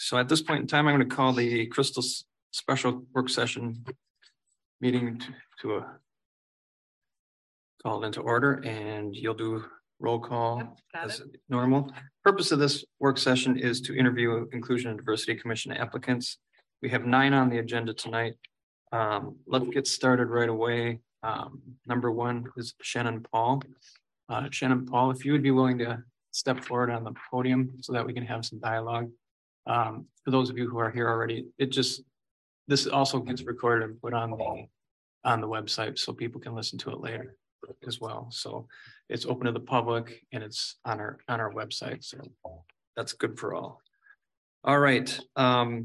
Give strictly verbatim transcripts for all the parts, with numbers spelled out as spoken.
So at this point in time, I'm going to call the Crystal Special Work Session meeting to, to a call into order, and you'll do roll call Yep, as it. normal. Purpose of this work session is to interview Inclusion and Diversity Commission applicants. We have nine on the agenda tonight. Um, let's get started right away. Um, number one is Shannon Paul. Uh, Shannon Paul, if you would be willing to step forward on the podium so that we can have some dialogue. Um, for those of you who are here already, it just, this also gets recorded and put on the on the website so people can listen to it later as well. So it's open to the public and it's on our on our website. So that's good for all. All right. Um,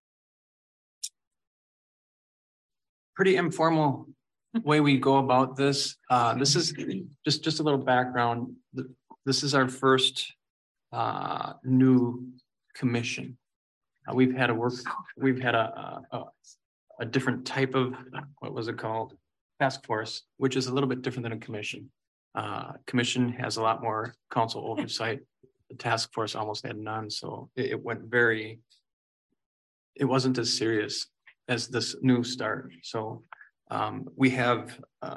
pretty informal way we go about this. Uh, this is just, just a little background. This is our first uh, new commission. Uh, we've had a work, we've had a, a, a different type of, what was it called? Task force, which is a little bit different than a commission. Uh, commission has a lot more council oversight. The task force almost had none. So it, it went very, it wasn't as serious as this new start. So um, we have uh,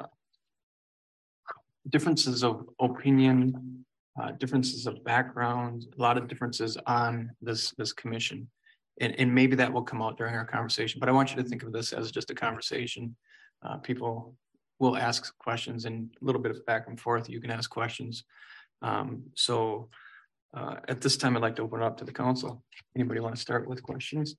differences of opinion, uh, differences of background, a lot of differences on this, this commission. And, and maybe that will come out during our conversation, but I want you to think of this as just a conversation. Uh, people will ask questions and a little bit of back and forth. You can ask questions. Um, so uh, at this time, I'd like to open it up to the council. Anybody want to start with questions?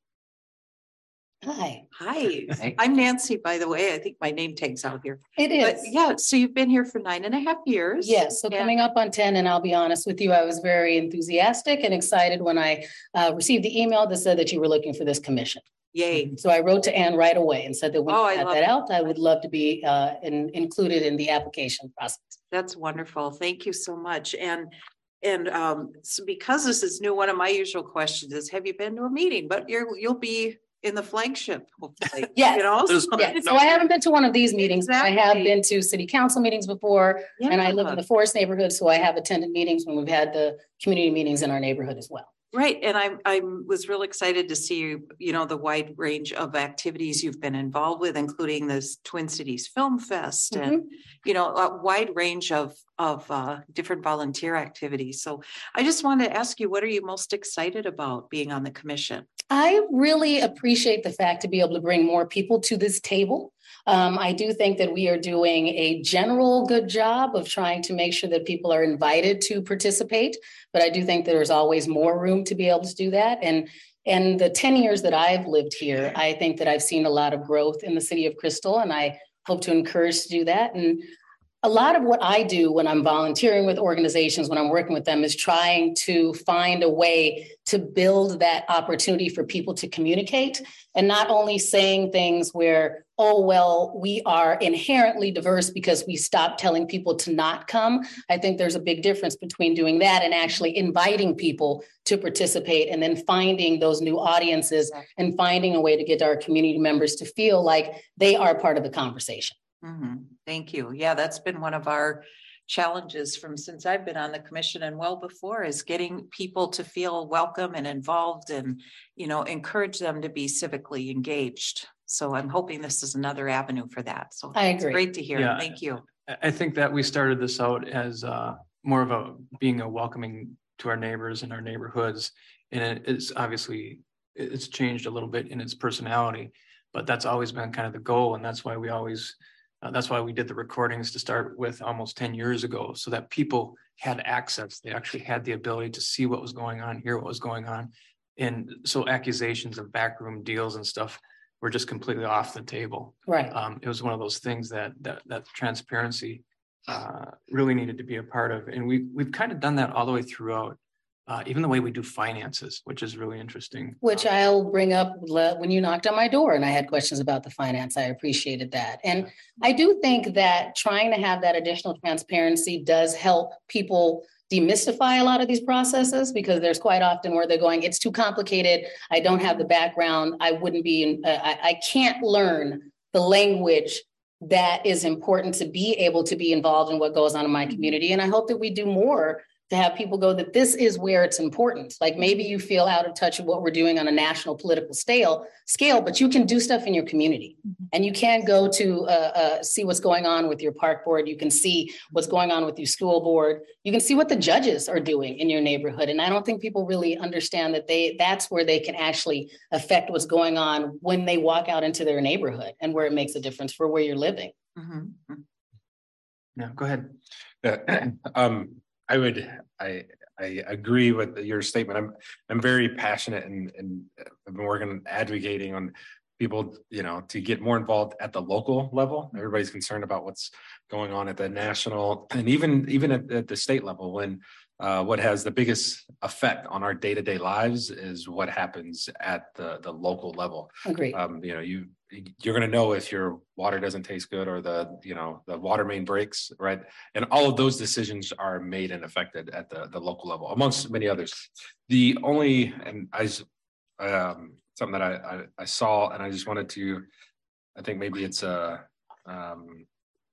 Hi. Hi. I'm Nancy, by the way. I think my name tag's out here. It is. But yeah, so you've been here for nine and a half years. Yes. So coming up on ten, and I'll be honest with you, I was very enthusiastic and excited when I uh, received the email that said that you were looking for this commission. Yay. So I wrote to Ann right away and said that when oh, you had that it. out, I would love to be uh, in, included in the application process. That's wonderful. Thank you so much. And And um, so because this is new, one of my usual questions is, have you been to a meeting? But you're, you'll be in the flagship, hopefully. Yes. You know? Yeah. So I haven't been to one of these meetings. Exactly. I have been to city council meetings before, yeah. and I live in the Forest neighborhood, so I have attended meetings when we've had the community meetings in our neighborhood as well. Right. And I I was real excited to see, you you know, the wide range of activities you've been involved with, including this Twin Cities Film Fest mm-hmm. and, you know, a wide range of, of uh, different volunteer activities. So I just wanted to ask you, what are you most excited about being on the commission? I really appreciate the fact to be able to bring more people to this table. Um, I do think that we are doing a general good job of trying to make sure that people are invited to participate, but I do think there's always more room to be able to do that. And and the ten years that I've lived here, I think that I've seen a lot of growth in the city of Crystal, and I hope to encourage to do that. And a lot of what I do when I'm volunteering with organizations, when I'm working with them, is trying to find a way to build that opportunity for people to communicate, and not only saying things where, oh, well, we are inherently diverse because we stopped telling people to not come. I think there's a big difference between doing that and actually inviting people to participate, and then finding those new audiences and finding a way to get our community members to feel like they are part of the conversation. Mm-hmm. Thank you. Yeah, that's been one of our challenges from since I've been on the commission and well before, is getting people to feel welcome and involved, and, you know, encourage them to be civically engaged. So I'm hoping this is another avenue for that. So I agree. It's great to hear. Yeah, Thank you. I think that we started this out as uh, more of a being a welcoming to our neighbors and our neighborhoods. And it, it's obviously, it's changed a little bit in its personality, but that's always been kind of the goal. And that's why we always Uh, that's why we did the recordings to start with almost ten years ago, so that people had access. They actually had the ability to see what was going on, hear what was going on. And so accusations of backroom deals and stuff were just completely off the table. Right. Um, it was one of those things that that, that transparency uh, really needed to be a part of. And we, we've kind of done that all the way throughout. Uh, even the way we do finances, which is really interesting. Which I'll bring up when you knocked on my door and I had questions about the finance. I appreciated that. And I do think that trying to have that additional transparency does help people demystify a lot of these processes, because there's quite often where they're going, it's too complicated. I don't have the background. I wouldn't be, uh, I, I can't learn the language that is important to be able to be involved in what goes on in my community. And I hope that we do more to have people go that this is where it's important. Like maybe you feel out of touch of what we're doing on a national political scale, scale, but you can do stuff in your community. And you can go to uh, uh, see what's going on with your park board. You can see what's going on with your school board. You can see what the judges are doing in your neighborhood. And I don't think people really understand that they that's where they can actually affect what's going on when they walk out into their neighborhood and where it makes a difference for where you're living. Mm-hmm. Yeah, go ahead. Uh, um, I would, I, I agree with your statement. I'm, I'm very passionate and, and I've been working, advocating on people, you know, to get more involved at the local level. Everybody's concerned about what's going on at the national and even, even at, at the state level, when uh, what has the biggest effect on our day-to-day lives is what happens at the, the local level. Agreed. Um, you know, you, you're going to know if your water doesn't taste good or the, you know, the water main breaks, right? And all of those decisions are made and affected at the, the local level, amongst many others. The only, and I, um, something that I, I, I saw, and I just wanted to, I think maybe it's a, um,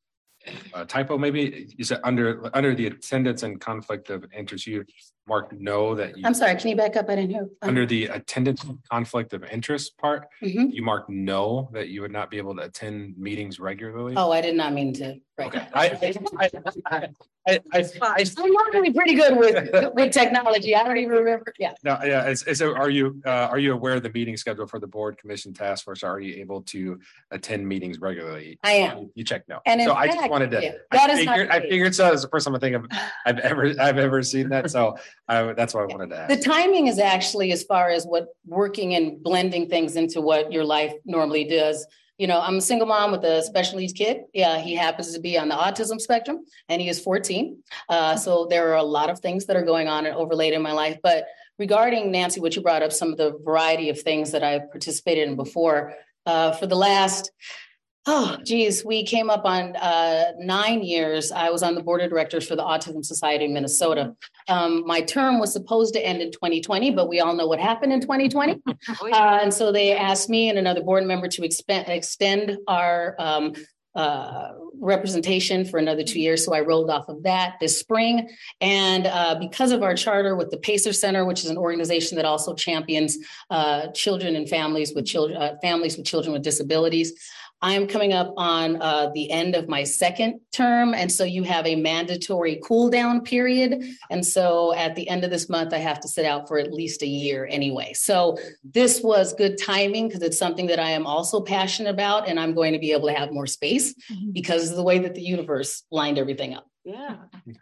a typo, maybe you said under, under the attendance and conflict of interest, you marked no that you. I'm sorry, can you back up? I didn't hear. Um, Under the attendance conflict of interest part, mhm. you marked no, that you would not be able to attend meetings regularly. Oh, I did not mean to. Right. Okay. I, I, I, I, I, I, I'm normally pretty good with, with technology. I don't even remember. Yeah. no, yeah. It's, it's, are you, uh, are you aware of the meeting schedule for the board commission task force? Are you able to attend meetings regularly? I am. You check no. And in so I fact, just wanted to, yeah, that I is not figured, I the case. figured so. That's the first time I think of, I've ever, I've ever seen that. So I, that's what I wanted to ask. The timing is actually as far as what working and blending things into what your life normally does. You know, I'm a single mom with a special needs kid. Yeah, he happens to be on the autism spectrum and he is fourteen. Uh, so there are a lot of things that are going on and overlaid in my life. But regarding Nancy, what you brought up, some of the variety of things that I've participated in before, uh, for the last Oh, geez, we came up on uh, nine years. I was on the board of directors for the Autism Society of Minnesota. Um, my term was supposed to end in twenty twenty, but we all know what happened in twenty twenty. Uh, and so they asked me and another board member to expen- extend our um, uh, representation for another two years. So I rolled off of that this spring. And uh, because of our charter with the Pacer Center, which is an organization that also champions uh, children and families with children, uh, families with children with disabilities, I am coming up on uh, the end of my second term. And so you have a mandatory cool down period. And so at the end of this month, I have to sit out for at least a year anyway. So this was good timing because it's something that I am also passionate about. And I'm going to be able to have more space because of the way that the universe lined everything up. Yeah.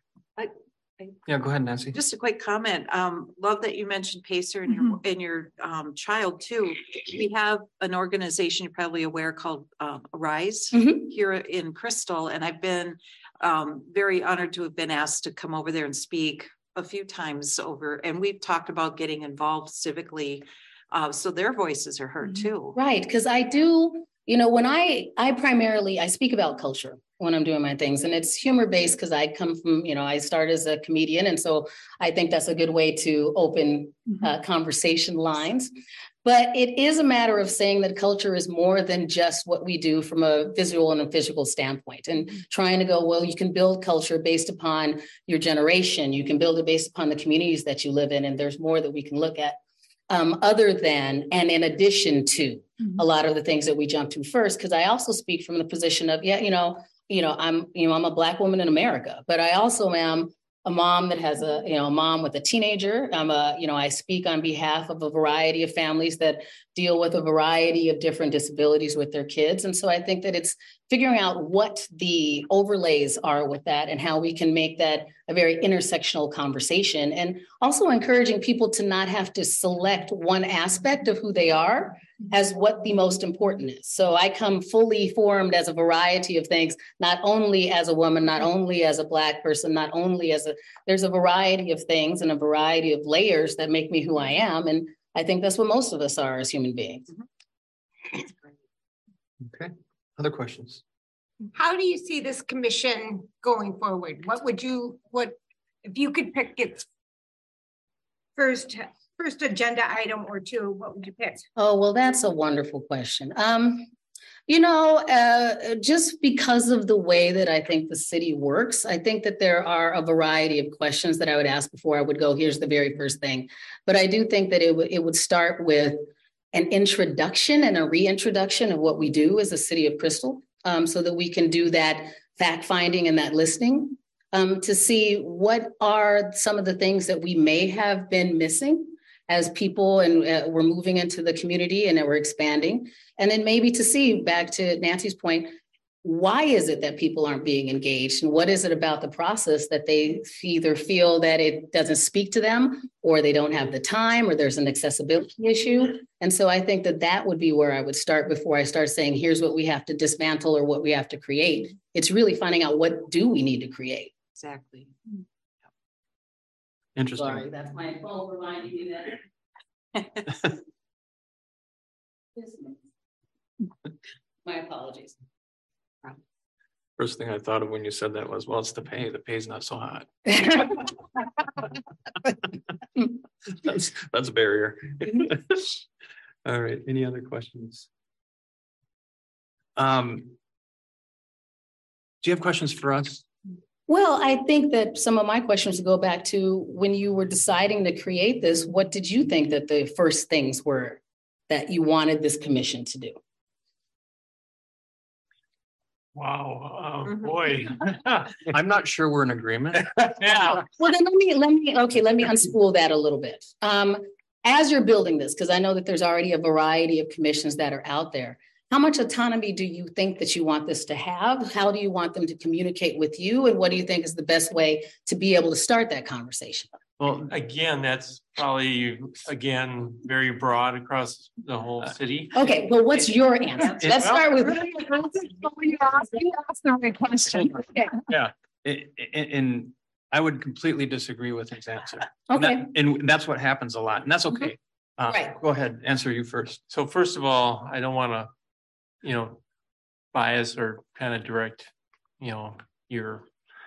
Yeah, go ahead, Nancy. Just a quick comment. Um, love that you mentioned Pacer and your and your um, child too. We have an organization you're probably aware called um, Arise Mhm. here in Crystal, and I've been um, very honored to have been asked to come over there and speak a few times over. And we've talked about getting involved civically, uh, so their voices are heard too. Right, because I do, you know, when I I primarily I speak about culture when I'm doing my things, and it's humor based because I come from, you know, I started as a comedian, and so I think that's a good way to open uh, conversation lines. But it is a matter of saying that culture is more than just what we do from a visual and a physical standpoint, and trying to go, well, you can build culture based upon your generation, you can build it based upon the communities that you live in, and there's more that we can look at. Um, other than and in addition to mm-hmm. a lot of the things that we jump to first, because I also speak from the position of, yeah, you know, you know, I'm, you know, I'm a Black woman in America, but I also am a mom that has a, you know, a mom with a teenager. I'm a, you know, I speak on behalf of a variety of families that deal with a variety of different disabilities with their kids. And so I think that it's figuring out what the overlays are with that and how we can make that a very intersectional conversation, and also encouraging people to not have to select one aspect of who they are as what the most important is. So I come fully formed as a variety of things, not only as a woman, not only as a Black person, not only as a, there's a variety of things and a variety of layers that make me who I am. And I think that's what most of us are as human beings. Okay, other questions? How do you see this commission going forward? What would you, what, if you could pick its first, first agenda item or two, what would you pick? Oh, well, that's a wonderful question. Um, You know, uh, just because of the way that I think the city works, I think that there are a variety of questions that I would ask before I would go, here's the very first thing. But I do think that it, w- it would start with an introduction and a reintroduction of what we do as a city of Crystal, um, so that we can do that fact finding and that listening um, to see what are some of the things that we may have been missing as people and uh, we're moving into the community and that we're expanding. And then maybe to see, back to Nancy's point, why is it that people aren't being engaged? And what is it about the process that they either feel that it doesn't speak to them, or they don't have the time, or there's an accessibility issue? And so I think that that would be where I would start before I start saying, here's what we have to dismantle or what we have to create. It's really finding out, what do we need to create? Exactly. Interesting. Sorry, that's my phone reminding me that. My apologies. First thing I thought of when you said that was, well, it's the pay. The pay's not so hot. That's, that's a barrier. All right, any other questions? Um, do you have questions for us? Well, I think that some of my questions go back to when you were deciding to create this, what did you think that the first things were that you wanted this commission to do? Wow, um, Mhm. boy. I'm not sure we're in agreement. Yeah. Well, then let me, let me, okay, let me unspool that a little bit. Um, as you're building this, because I know that there's already a variety of commissions that are out there, how much autonomy do you think that you want this to have? How do you want them to communicate with you? And what do you think is the best way to be able to start that conversation? Well, again, that's probably, again, very broad across the whole city. Okay, well, what's your answer? Let's start with. You asked the right question. Yeah, I- I- and I would completely disagree with his answer. And that- Okay, And that's what happens a lot, and that's okay. Uh, Right. Go ahead, answer you first. So first of all, I don't want to, you know, bias or kind of direct, you know, your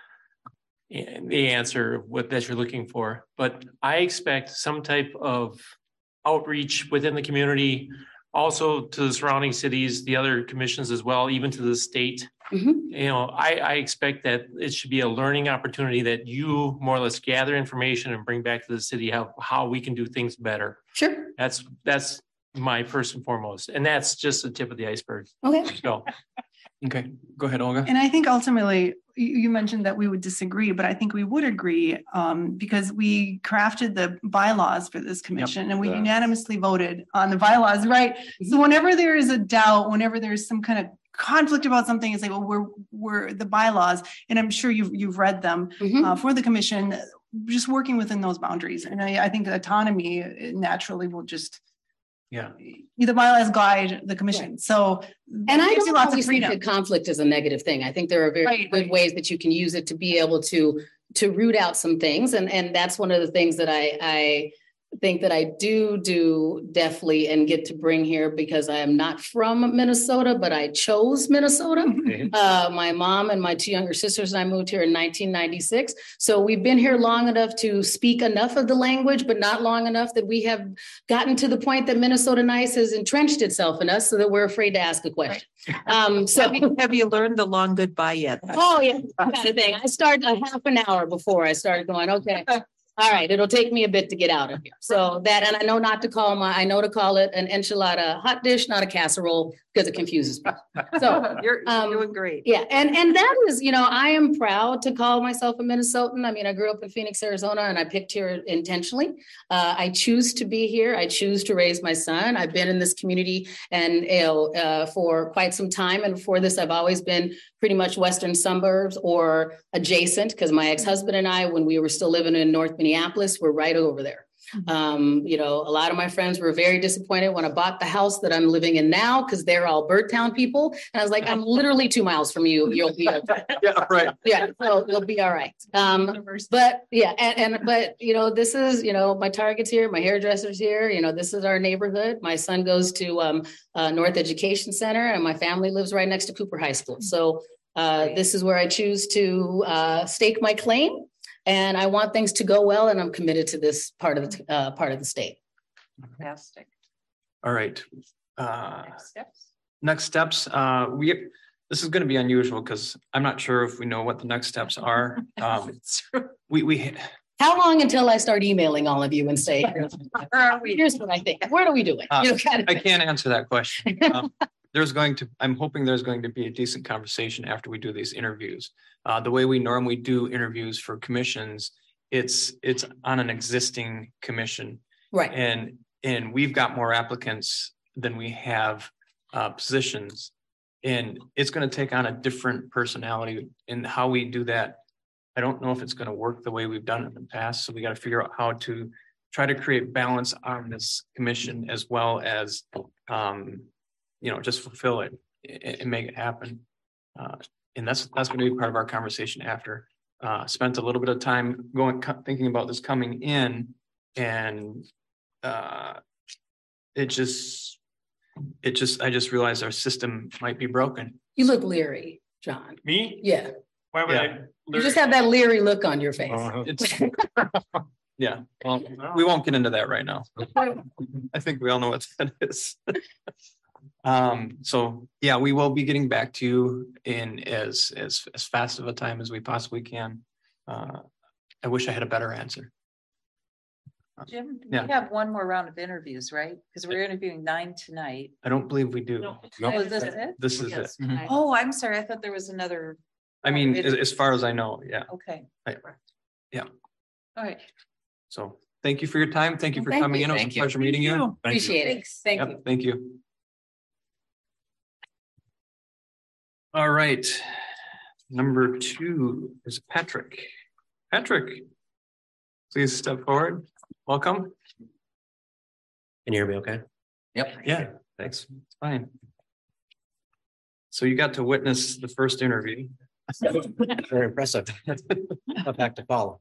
the answer what that you're looking for, but I expect some type of outreach within the community, also to the surrounding cities, the other commissions as well, even to the state. Mhm. You know, I, I expect that it should be a learning opportunity that you more or less gather information and bring back to the city how, how we can do things better. sure, That's, that's my first and foremost, and that's just the tip of the iceberg. okay. So, Okay, go ahead, Olga. And I think ultimately, you, you mentioned that we would disagree, but I think we would agree um, because we crafted the bylaws for this commission and we Yeah. unanimously voted on the bylaws, right? So whenever there is a doubt, whenever there's some kind of conflict about something, it's like, well, we're, we're the bylaws, and I'm sure you've, you've read them Mhm. uh, for the commission, just working within those boundaries. And I, I think autonomy naturally will just, Yeah. the bylaws guide the commission. So. And I it gives you don't lots of always think freedom. that conflict is a negative thing. I think there are very Right, good right. ways that you can use it to be able to, to root out some things. And, and that's one of the things that I, I think that I do do deftly and get to bring here, because I am not from Minnesota, but I chose Minnesota. Uh, my mom and my two younger sisters and I moved here in nineteen ninety-six. So we've been here long enough to speak enough of the language, but not long enough that we have gotten to the point that Minnesota Nice has entrenched itself in us so that we're afraid to ask a question. Um, so. Have you, have you learned the long goodbye yet? Oh, yeah, kind of thing. I started a half an hour before I started going, okay. All right, it'll take me a bit to get out of here. So that, and I know not to call my, I know to call it an enchilada hot dish, not a casserole, because it confuses me. So, You're, Um, you're doing great. yeah, and, and that is, you know, I am proud to call myself a Minnesotan. I mean, I grew up in Phoenix, Arizona, and I picked here intentionally. Uh, I choose to be here. I choose to raise my son. I've been in this community and, you know, uh, for quite some time. And before this, I've always been pretty much Western suburbs or adjacent, because my ex-husband and I, when we were still living in North Minneapolis, were right over there. Um, you know, a lot of my friends were very disappointed when I bought the house that I'm living in now, because they're all Birdtown people. And I was like, I'm literally two miles from you. You'll be, okay. Yeah, right. Yeah, so you'll be all right. Um, but yeah, and, and, but, you know, this is, you know, my Target's here, my hairdresser's here, you know, this is our neighborhood. My son goes to, um, uh, North Education Center, and my family lives right next to Cooper High School. So, uh, this is where I choose to, uh, stake my claim. And I want things to go well, and I'm committed to this part of the, uh, part of the state. Fantastic. All right. Uh, Next steps. next steps, uh, we, this is gonna be unusual because I'm not sure if we know what the next steps are. Um, we, we, How long until I start emailing all of you and say, here's what I think, what are we doing? Uh, You know, kind of I thing. can't answer that question. Um, There's going to, I'm hoping there's going to be a decent conversation after we do these interviews. Uh, the way we normally do interviews for commissions, it's, it's on an existing commission. Right, And, and we've got more applicants than we have uh, positions. And it's gonna take on a different personality in how we do that. I don't know if it's gonna work the way we've done it in the past, so we gotta figure out how to try to create balance on this commission as well as, um, you know, just fulfill it and, and make it happen. Uh, and that's, that's gonna be part of our conversation after. Uh, spent a little bit of time going, co- thinking about this coming in and, uh, it just, it just, I just realized our system might be broken. you look leery, John. Me? Yeah, Why would Yeah. I? you just have that leery look on your face. Uh-huh. It's, yeah, well, we won't get into that right now. I think we all know what that is. Um, so, yeah, we will be getting back to you in as, as, as fast of a time as we possibly can. Uh, I wish I had a better answer. Jim, we Yeah. have one more round of interviews, right? Because we're interviewing nine tonight. I don't believe we do. Nope. Oh, is this it? This is it. Yes. Mhm. Oh, I'm sorry. I thought there was another. I mean, as, as far as I know, yeah. Okay. I- yeah. All right. So thank you for your time. Thank you for Thank coming you. in. It was a Thank you. pleasure meeting you. Thank you. Appreciate it. Thank Yep, you. thank you. All right. Number two is Patrick. Patrick, please step forward. Welcome. Can you hear me okay? Yep. Yeah, thanks. It's fine. So you got to witness the first interview. Very impressive. Tough act to follow.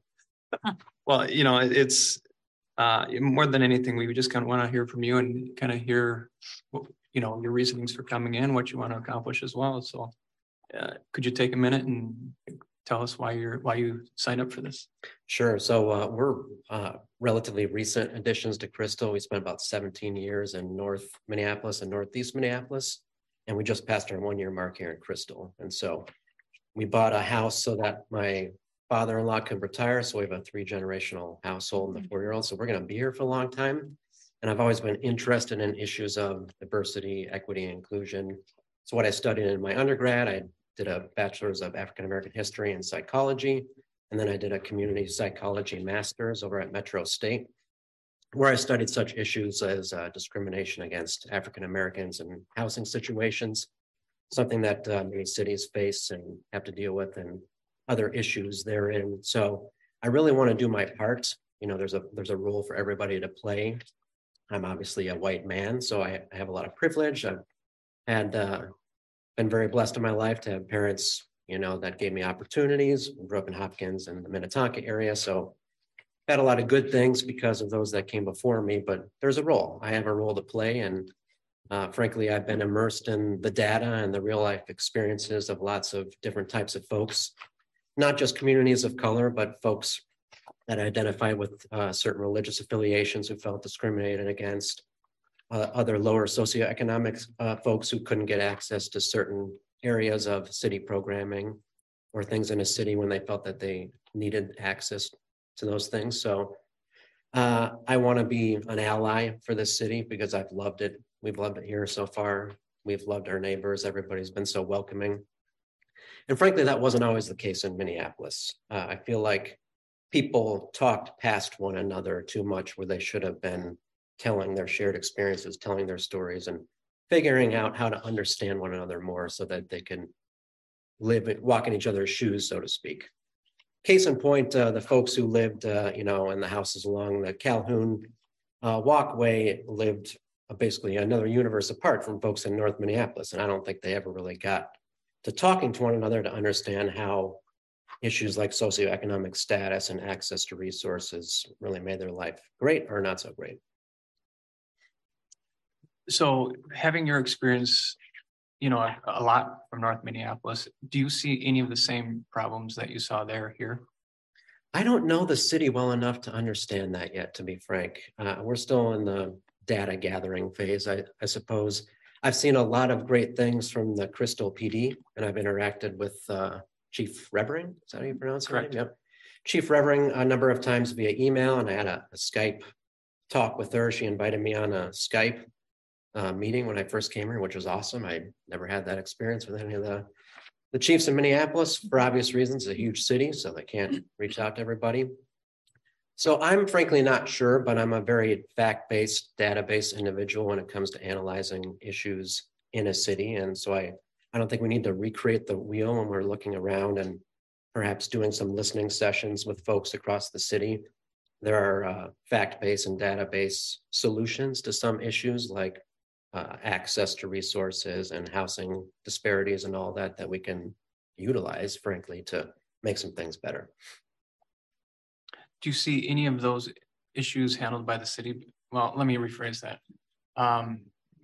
Well, you know, it- it's uh more than anything, we just kind of want to hear from you and kind of hear what, you know, your reasonings for coming in, what you want to accomplish as well. So uh, could you take a minute and tell us why you're, why you signed up for this? Sure. So uh, we're uh, relatively recent additions to Crystal. We spent about seventeen years in North Minneapolis and Northeast Minneapolis. And we just passed our one year mark here in Crystal. And so we bought a house so that my father-in-law could retire. So we have a three generational household and the four-year-old. So we're going to be here for a long time. And I've always been interested in issues of diversity, equity, and inclusion. So what I studied in my undergrad, I did a bachelor's of African-American history and psychology. And then I did a community psychology master's over at Metro State, where I studied such issues as uh, discrimination against African-Americans in housing situations, something that uh, many cities face and have to deal with, and other issues therein. So I really want to do my part. You know, there's a there's a role for everybody to play. I'm obviously a white man, so I, I have a lot of privilege. I've had uh, been very blessed in my life to have parents, you know, that gave me opportunities. I grew up in Hopkins and the Minnetonka area, so had a lot of good things because of those that came before me. But there's a role. I have a role to play, and uh, frankly, I've been immersed in the data and the real life experiences of lots of different types of folks, not just communities of color, but folks that identify with uh, certain religious affiliations who felt discriminated against, uh, other lower socioeconomic uh, folks who couldn't get access to certain areas of city programming or things in a city when they felt that they needed access to those things. So uh, I want to be an ally for this city because I've loved it. We've loved it here so far. We've loved our neighbors. Everybody's been so welcoming. And frankly, that wasn't always the case in Minneapolis. Uh, I feel like people talked past one another too much where they should have been telling their shared experiences, telling their stories, and figuring out how to understand one another more so that they can live, walk in each other's shoes, so to speak. Case in point, uh, the folks who lived, uh, you know, in the houses along the Calhoun uh, walkway lived uh, basically another universe apart from folks in North Minneapolis. And I don't think they ever really got to talking to one another to understand how issues like socioeconomic status and access to resources really made their life great or not so great. So having your experience, you know, a, a lot from North Minneapolis, do you see any of the same problems that you saw there here? I don't know the city well enough to understand that yet, to be frank. Uh, we're still in the data gathering phase, I, I suppose. I've seen a lot of great things from the Crystal P D, and I've interacted with uh, Chief Revering. Is that how you pronounce it? Correct. Yep. Chief Revering a number of times via email, and I had a, a Skype talk with her. She invited me on a Skype uh, meeting when I first came here, which was awesome. I never had that experience with any of the the chiefs in Minneapolis for obvious reasons. It's a huge city, so they can't reach out to everybody. So I'm frankly not sure, but I'm a very fact-based database individual when it comes to analyzing issues in a city. And so I, I don't think we need to recreate the wheel when we're looking around and perhaps doing some listening sessions with folks across the city. There are uh, fact-based and database solutions to some issues like uh, access to resources and housing disparities and all that that we can utilize, frankly, to make some things better. Do you see any of those issues handled by the city? Well, let me rephrase that. Um,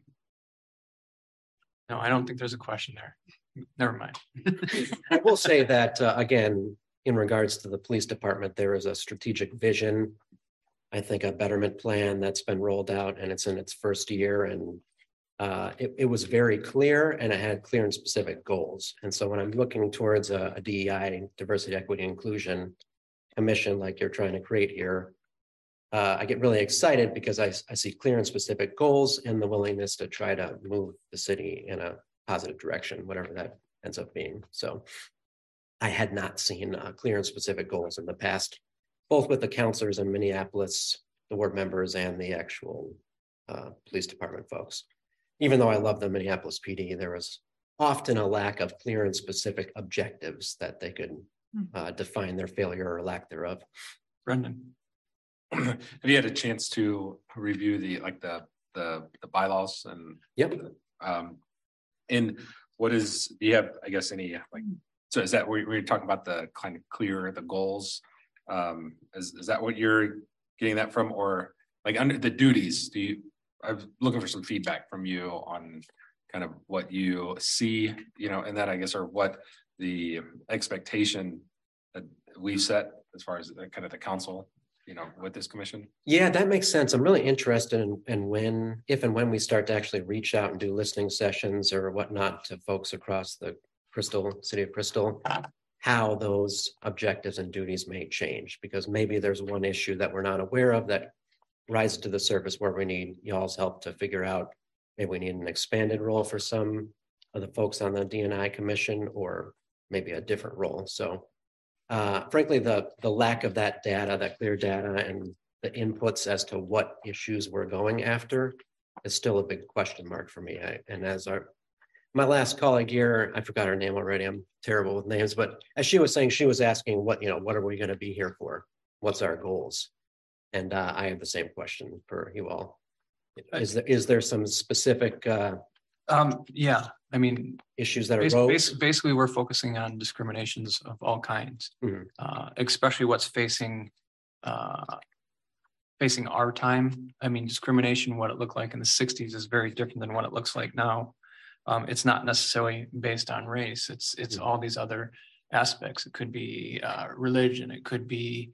no, I don't think there's a question there. Never mind. I will say that, uh, again, in regards to the police department, there is a strategic vision, I think a betterment plan that's been rolled out, and it's in its first year. And uh, it, it was very clear, and it had clear and specific goals. And so when I'm looking towards a, a D E I, diversity, equity, inclusion commission like you're trying to create here, uh, I get really excited because I, I see clear and specific goals and the willingness to try to move the city in a positive direction, whatever that ends up being. So I had not seen uh, clear and specific goals in the past, both with the counselors in Minneapolis, the ward members, and the actual uh, police department folks. Even though I love the Minneapolis P D, there was often a lack of clear and specific objectives that they could uh, define their failure or lack thereof. Brendan. Have you had a chance to review the, like the, the, the bylaws and? Yep. Um, and what is, do you have, I guess, any, like, so is that where you're talking about the kind of clear, the goals? Um, is, is that what you're getting that from, or like under the duties, do you, I'm looking for some feedback from you on kind of what you see, you know, and that I guess, or what the expectation that we set as far as the, kind of the council, you know, with this commission? Yeah, that makes sense. I'm really interested in, in when, if and when we start to actually reach out and do listening sessions or whatnot to folks across the Crystal, city of Crystal, how those objectives and duties may change, because maybe there's one issue that we're not aware of that rises to the surface where we need y'all's help to figure out. Maybe we need an expanded role for some of the folks on the D and I commission, or maybe a different role. So uh, frankly, the, the lack of that data, that clear data and the inputs as to what issues we're going after is still a big question mark for me. I, and as our, my last colleague here, I forgot her name already. I'm terrible with names, but as she was saying, she was asking what, you know, what are we going to be here for? What's our goals? And uh, I have the same question for you all. Is there, is there some specific uh, Um, yeah, I mean, issues that are bas- rogue? bas- basically, we're focusing on discriminations of all kinds, Mhm. uh, especially what's facing, uh, facing our time. I mean, discrimination, what it looked like in the sixties is very different than what it looks like now. Um, it's not necessarily based on race. It's, it's Mhm. all these other aspects. It could be, uh, religion. It could be,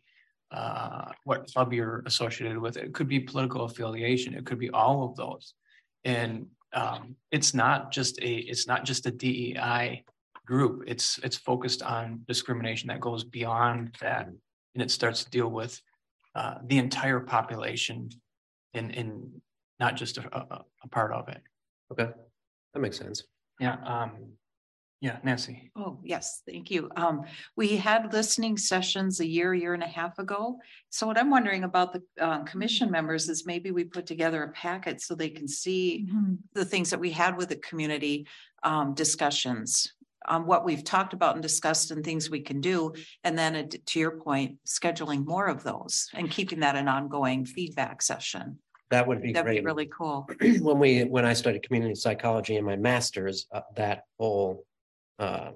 uh, what club you're associated with. It could be political affiliation. It could be all of those. And um, it's not just a, it's not just a D E I group. It's, it's focused on discrimination that goes beyond that. And it starts to deal with uh, the entire population and, and not just a, a, a part of it. Okay, that makes sense. Yeah. Um, yeah, Nancy. Oh, yes, thank you. Um, we had listening sessions a year, year and a half ago. So what I'm wondering about the uh, commission members is maybe we put together a packet so they can see the things that we had with the community um, discussions, um, what we've talked about and discussed and things we can do. And then uh, to your point, scheduling more of those and keeping that an ongoing feedback session. That would be That'd be great. really cool. When we, when I studied community psychology in my master's, uh, that whole uh,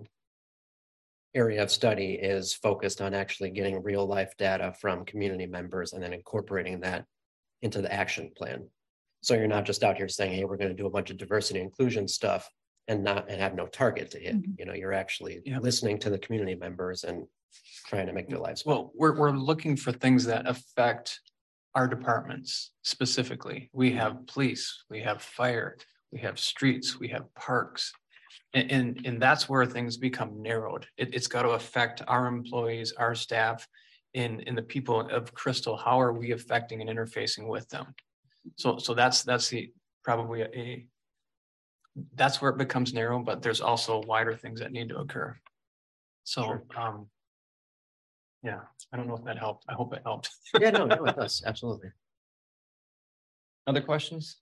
area of study is focused on actually getting real life data from community members and then incorporating that into the action plan. So you're not just out here saying, hey, we're going to do a bunch of diversity inclusion stuff and not and have no target to hit. Mm-hmm. You know, you're actually Yep. listening to the community members and trying to make their lives better. Well, we're, we're looking for things that affect our departments specifically. We have police, we have fire, we have streets, we have parks. And, and, and that's where things become narrowed. It, it's got to affect our employees, our staff, and, and the people of Crystal. How are we affecting and interfacing with them? So, so that's, that's the, probably a, a that's where it becomes narrow, but there's also wider things that need to occur. So, Sure. um, yeah, I don't know if that helped. I hope it helped. Yeah, no, no, it does, absolutely. Other questions?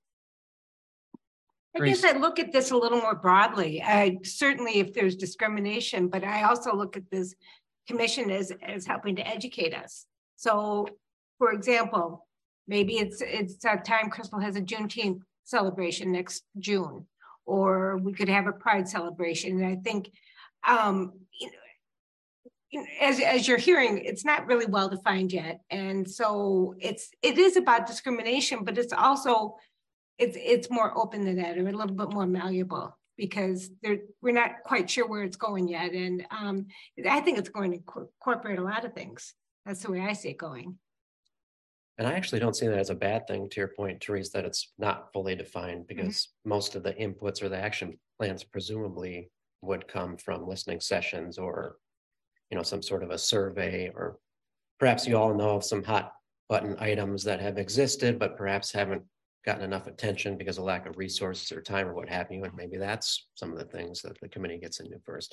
I guess I look at this a little more broadly. I certainly, if there's discrimination, but I also look at this commission as, as helping to educate us. So, for example, maybe it's, it's a time Crystal has a Juneteenth celebration next June, or we could have a Pride celebration. And I think, um, you know, as, as you're hearing, it's not really well defined yet. And so it's, it is about discrimination, but it's also, it's, it's more open than that, or a little bit more malleable, because there, we're not quite sure where it's going yet. And um, I think it's going to co- incorporate a lot of things. That's the way I see it going. And I actually don't see that as a bad thing, to your point, Therese, that it's not fully defined, because mm-hmm. most of the inputs or the action plans presumably would come from listening sessions, or, you know, some sort of a survey, or perhaps you all know of some hot button items that have existed, but perhaps haven't gotten enough attention because of lack of resources or time or what have you. And maybe that's some of the things that the committee gets into first.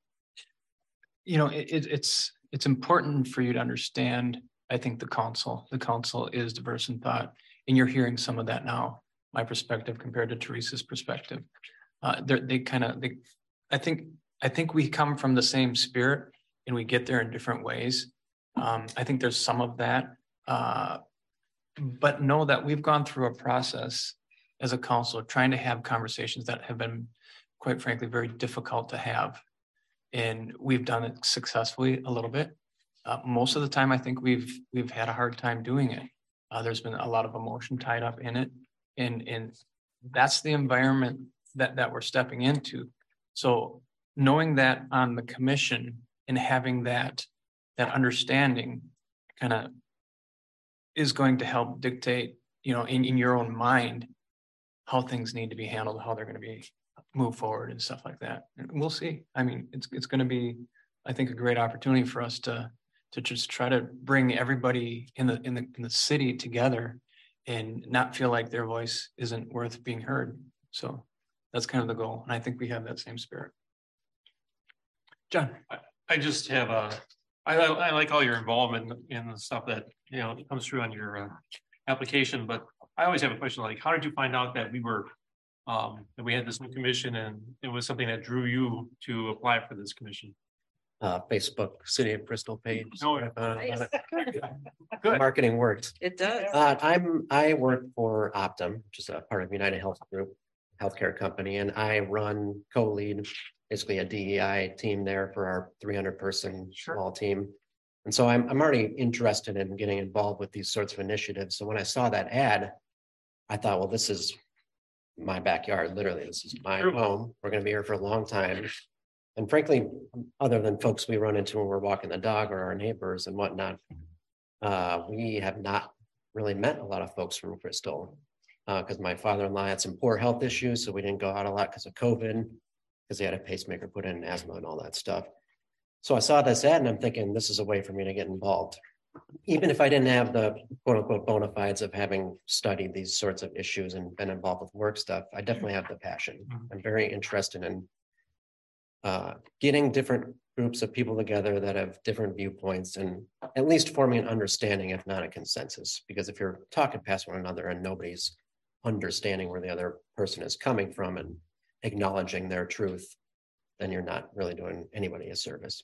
You know, it, it's, it's important for you to understand. I think the council, the council is diverse in thought, and you're hearing some of that now. My perspective compared to Teresa's perspective, uh, they kind of, they, I think, I think we come from the same spirit, and we get there in different ways. Um, I think there's some of that, uh, but know that we've gone through a process as a council trying to have conversations that have been, quite frankly, very difficult to have, and we've done it successfully a little bit. Uh, most of the time, I think we've we've had a hard time doing it. Uh, there's been a lot of emotion tied up in it, and and that's the environment that that we're stepping into. So knowing that on the commission and having that that understanding, kind of is going to help dictate, you know, in in your own mind, how things need to be handled, how they're going to be move forward, and stuff like that. And we'll see. I mean, it's it's going to be, I think, a great opportunity for us to. to just try to bring everybody in the in the in the city together and not feel like their voice isn't worth being heard. So that's kind of the goal. And I think we have that same spirit. John. I, I just have a, I, I like all your involvement in the stuff that, you know, comes through on your uh, application, but I always have a question like, how did you find out that we were, um, that we had this new commission and it was something that drew you to apply for this commission? Uh, Facebook City of Crystal page. Oh, uh, nice. Good. Marketing worked. It does. Uh, I'm I work for Optum, which is a part of United Health Group, healthcare company, and I run co-lead basically a D E I team there for our three hundred person Sure. small team. And so I'm I'm already interested in getting involved with these sorts of initiatives. So when I saw that ad, I thought, well, this is my backyard. Literally, this is my True. home. We're going to be here for a long time. And frankly, other than folks we run into when we're walking the dog or our neighbors and whatnot, uh, we have not really met a lot of folks from Crystal, because uh, my father-in-law had some poor health issues, so we didn't go out a lot because of COVID, because he had a pacemaker put in, asthma and all that stuff. So I saw this ad and I'm thinking, this is a way for me to get involved. Even if I didn't have the quote unquote bona fides of having studied these sorts of issues and been involved with work stuff, I definitely have the passion. I'm very interested in uh, getting different groups of people together that have different viewpoints and at least forming an understanding, if not a consensus. Because if you're talking past one another and nobody's understanding where the other person is coming from and acknowledging their truth, then you're not really doing anybody a service.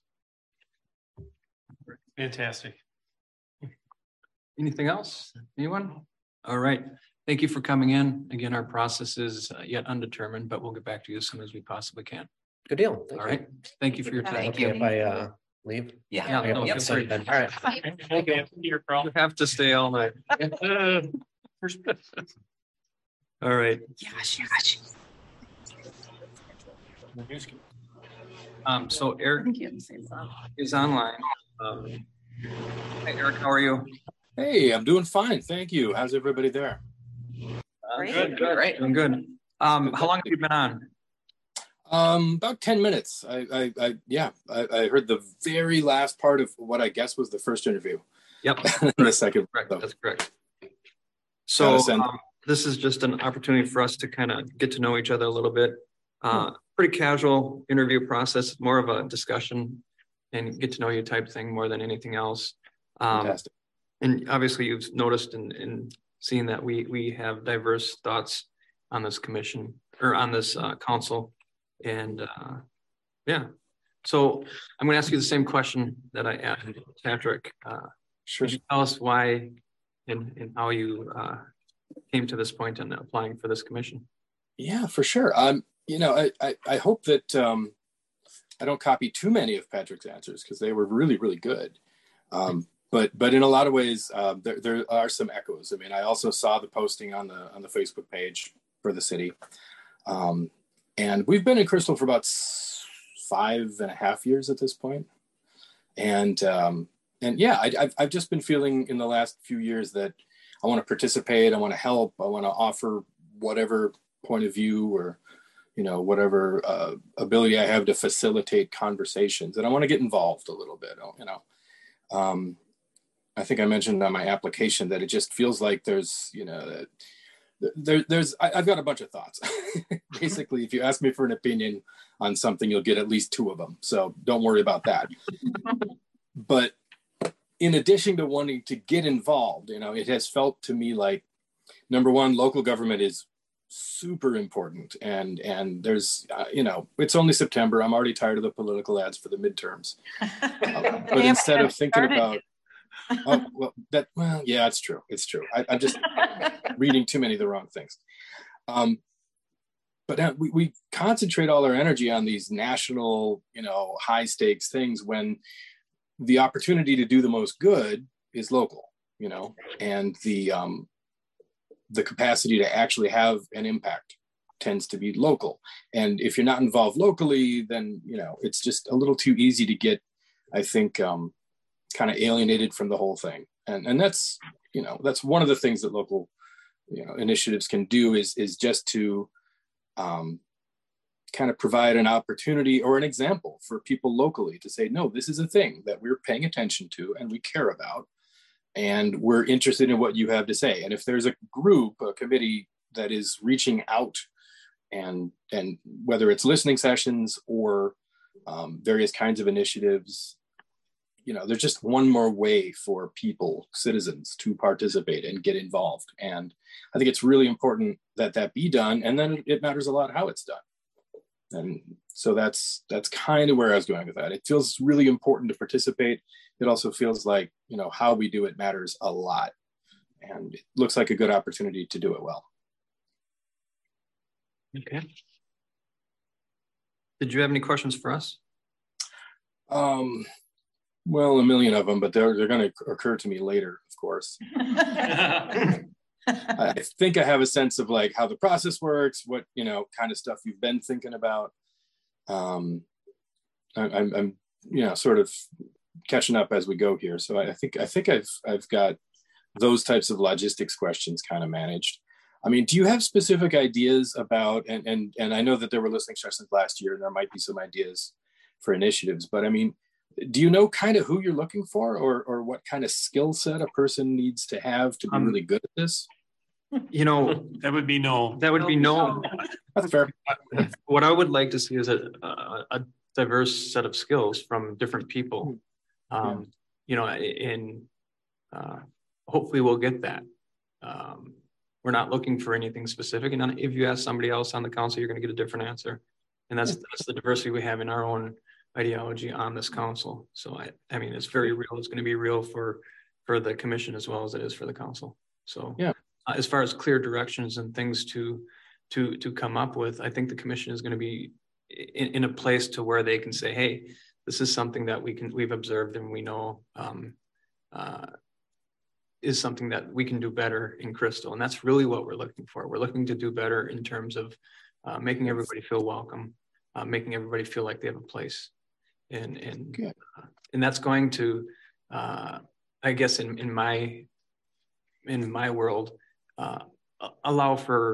Fantastic. Anything else? Anyone? All right. Thank you for coming in. Again, our process is yet undetermined, but we'll get back to you as soon as we possibly can. Good deal. Thank All you. right. Thank you for your time. Thank Okay, you. if I uh, leave. Yeah. Yeah, I got no, my feel consent free. then. All right. Thank you. Your You have to stay all night. Uh, All right. Gosh, gosh. Um, so Eric is online. Um, hey, Eric, how are you? Hey, I'm doing fine. Thank you. How's everybody there? Great. Good, good. Right. I'm good. Um, how long have you been on? Um, about ten minutes. I, I, I yeah, I, I heard the very last part of what I guess was the first interview. Yep. The second. Correct. So. That's correct. So Send- um, this is just an opportunity for us to kind of get to know each other a little bit. Uh, pretty casual interview process, more of a discussion and get to know you type thing more than anything else. Um, Fantastic. and obviously you've noticed and, and seen that we, we have diverse thoughts on this commission or on this uh, council. And uh, yeah, so I'm going to ask you the same question that I asked Patrick. Uh, Sure. Could you tell us why and, and how you uh, came to this point in applying for this commission? Yeah, for sure. Um, you know, I, I, I hope that um, I don't copy too many of Patrick's answers because they were really, really good. Um, but but in a lot of ways, uh, there there are some echoes. I mean, I also saw the posting on the on the Facebook page for the city, um, and we've been in Crystal for about five and a half years at this point, and um, and yeah, I, I've I've just been feeling in the last few years that I want to participate, I want to help, I want to offer whatever point of view or you know, whatever uh, ability I have to facilitate conversations. And I want to get involved a little bit, you know. Um, I think I mentioned on my application that it just feels like there's, you know, there, there's, I, I've got a bunch of thoughts. Basically, if you ask me for an opinion on something, you'll get at least two of them. So don't worry about that. But in addition to wanting to get involved, you know, it has felt to me like, number one, local government is super important, and and there's uh, you know, it's only September. I'm already tired of the political ads for the midterms. Uh, but instead of thinking about oh well that well yeah it's true it's true I, I'm just reading too many of the wrong things. Um, but now we, we concentrate all our energy on these national, you know, high stakes things when the opportunity to do the most good is local, you know, and the um, the capacity to actually have an impact tends to be local. And if you're not involved locally, then, you know, it's just a little too easy to get, I think, um, kind of alienated from the whole thing. And and that's, you know, that's one of the things that local, you know, initiatives can do is, is just to um, kind of provide an opportunity or an example for people locally to say, no, this is a thing that we're paying attention to and we care about. And we're interested in what you have to say. And if there's a group, a committee that is reaching out and, and whether it's listening sessions or um, various kinds of initiatives, you know, there's just one more way for people, citizens to participate and get involved. And I think it's really important that that be done. And then it matters a lot how it's done. And so that's that's kind of where I was going with that. It feels really important to participate. It also feels like, you know, how we do it matters a lot. And it looks like a good opportunity to do it well. Okay. Did you have any questions for us? Um, well, a million of them, but they're, they're going to occur to me later, of course. I think I have a sense of like how the process works, what, you know, kind of stuff you've been thinking about. Um, I, I'm, I'm, you know, sort of catching up as we go here. So I think, I think I've, I've got those types of logistics questions kind of managed. I mean, do you have specific ideas about, and, and, and I know that there were listening sessions last year and there might be some ideas for initiatives, but I mean, do you know kind of who you're looking for or, or what kind of skill set a person needs to have to be um, really good at this? You know, that would be no. That would be no. That's fair. What I would like to see is a, a, a diverse set of skills from different people. Um, yeah. You know, and uh, hopefully we'll get that. Um, we're not looking for anything specific. And if you ask somebody else on the council, you're going to get a different answer. And that's, that's the diversity we have in our own ideology on this council. So I, I mean, it's very real. It's going to be real for, for the commission as well as it is for the council. So yeah. Uh, as far as clear directions and things to to to come up with, I think the commission is going to be in, in a place to where they can say, hey, this is something that we can we've observed and we know um, uh, is something that we can do better in Crystal. And that's really what we're looking for. We're looking to do better in terms of uh, making everybody feel welcome, uh, making everybody feel like they have a place. And and uh, and that's going to, uh, I guess, in in my in my world. Uh, allow for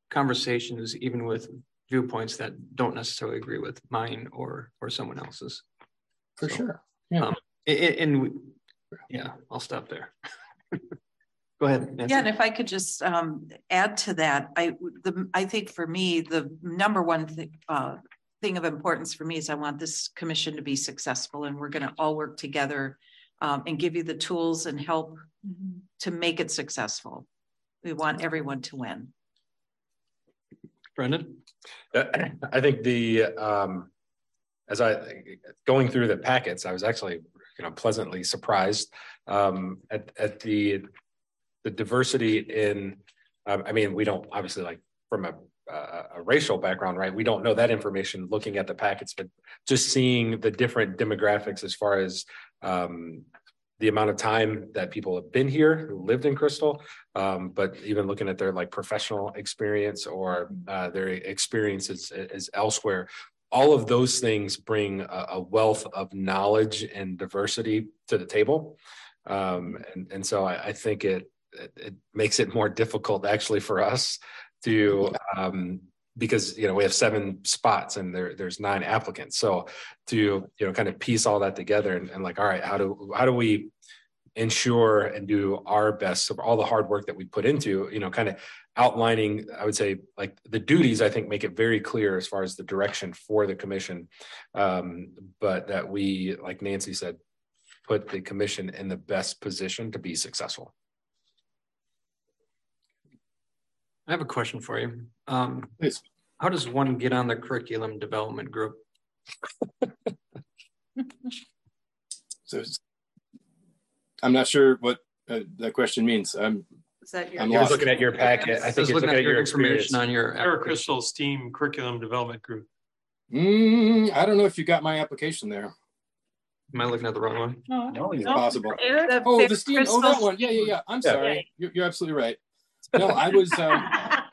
conversations, even with viewpoints that don't necessarily agree with mine or or someone else's. For So, sure. Yeah. Um, and, and we, yeah, I'll stop there. Go ahead, Nancy. Yeah, and if I could just um, add to that, I the I think for me the number one thing uh, thing of importance for me is I want this commission to be successful, and we're going to all work together um, and give you the tools and help mm-hmm. to make it successful. We want everyone to win. Brendan, I think the um, as I going through the packets, I was actually you know pleasantly surprised um, at at the. The diversity in, um, I mean, we don't obviously like from a, uh, a racial background, right? We don't know that information looking at the packets, but just seeing the different demographics as far as um, the amount of time that people have been here, who lived in Crystal, um, but even looking at their like professional experience or uh, their experiences as elsewhere, all of those things bring a, a wealth of knowledge and diversity to the table. Um, and, and so I, I think it, It, it makes it more difficult actually for us to um because you know we have seven spots and there there's nine applicants, so to you know kind of piece all that together and, and like all right, how do how do we ensure and do our best so all the hard work that we put into you know kind of outlining, I would say, like the duties I think make it very clear as far as the direction for the commission, um but that we, like Nancy said, put the commission in the best position to be successful. I have a question for you. Um, Please. How does one get on the curriculum development group? So I'm not sure what uh, that question means. I'm, Is that your? I'm You're lost. looking at your packet. I think Just you're looking at your experience. information on your Sarah Crystal's team curriculum development group. Mm, I don't know if you got my application there. Am I looking at the wrong one? No, it's possible. The Oh, Fair the Steam. Oh, that one. Yeah, yeah, yeah. I'm Yeah. sorry. You're, you're absolutely right. No, I was. Um,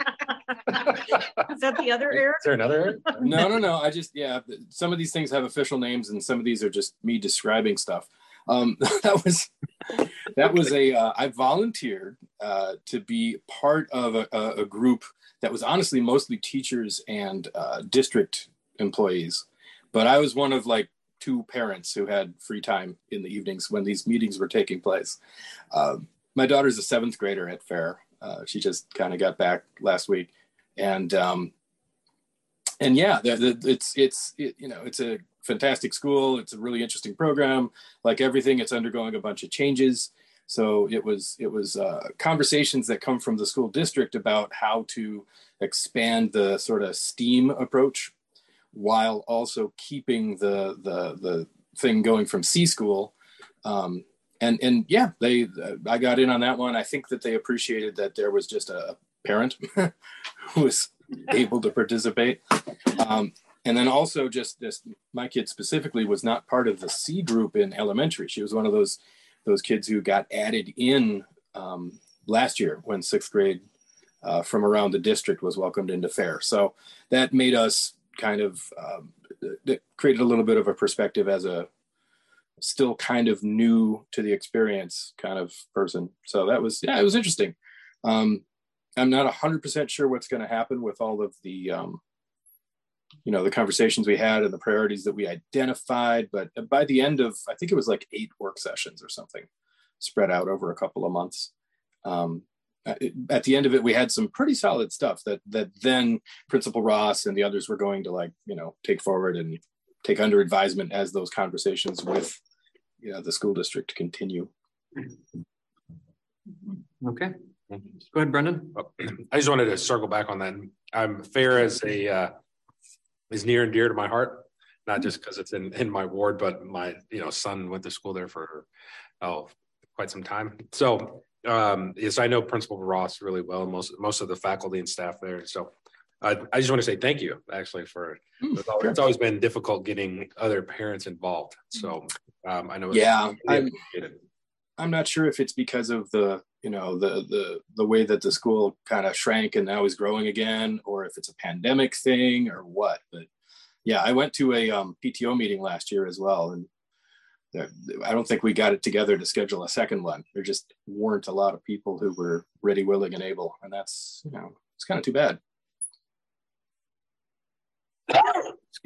Is that the other Eric? Is there another Eric? no, no, no. I just, yeah. Some of these things have official names, and some of these are just me describing stuff. Um, that was that was a. Uh, I volunteered uh, to be part of a, a, a group that was honestly mostly teachers and uh, district employees, but I was one of like two parents who had free time in the evenings when these meetings were taking place. Um, my daughter's a seventh grader at Fair. Uh, she just kind of got back last week, and um, and yeah, the, the, it's it's it, you know it's a fantastic school. It's a really interesting program. Like everything, it's undergoing a bunch of changes. So it was it was uh, conversations that come from the school district about how to expand the sort of STEAM approach, while also keeping the the the thing going from C school. Um, and and yeah, they uh, I got in on that one. I think that they appreciated that there was just a parent who was able to participate. Um, and then also just just my kid specifically was not part of the C group in elementary. She was one of those those kids who got added in um, last year when sixth grade uh, from around the district was welcomed into Fair. So that made us kind of um, that created a little bit of a perspective as a still kind of new to the experience kind of person. So that was, yeah, it was interesting. Um, I'm not a hundred percent sure what's going to happen with all of the, um, you know, the conversations we had and the priorities that we identified. But by the end of, I think it was like eight work sessions or something spread out over a couple of months. Um, at the end of it, we had some pretty solid stuff that that then Principal Ross and the others were going to like, you know, take forward and take under advisement as those conversations with, you know, the school district continue. Okay. Go ahead, Brendan. I just wanted to circle back on that. I'm Fair as a uh, is near and dear to my heart, not just because it's in, in my ward, but my you know son went to school there for oh quite some time. So um, yes, I know Principal Ross really well, most most of the faculty and staff there. So uh, I just want to say thank you actually for Mm, it's, always, sure. it's always been difficult getting other parents involved. So um, I know. It's, Yeah, I'm, it's I'm not sure if it's because of the, you know, the the the way that the school kind of shrank and now is growing again, or if it's a pandemic thing or what. But yeah, I went to a um, P T O meeting last year as well, and there, I don't think we got it together to schedule a second one. There just weren't a lot of people who were ready, willing, and able, and that's, you know, it's kind of too bad.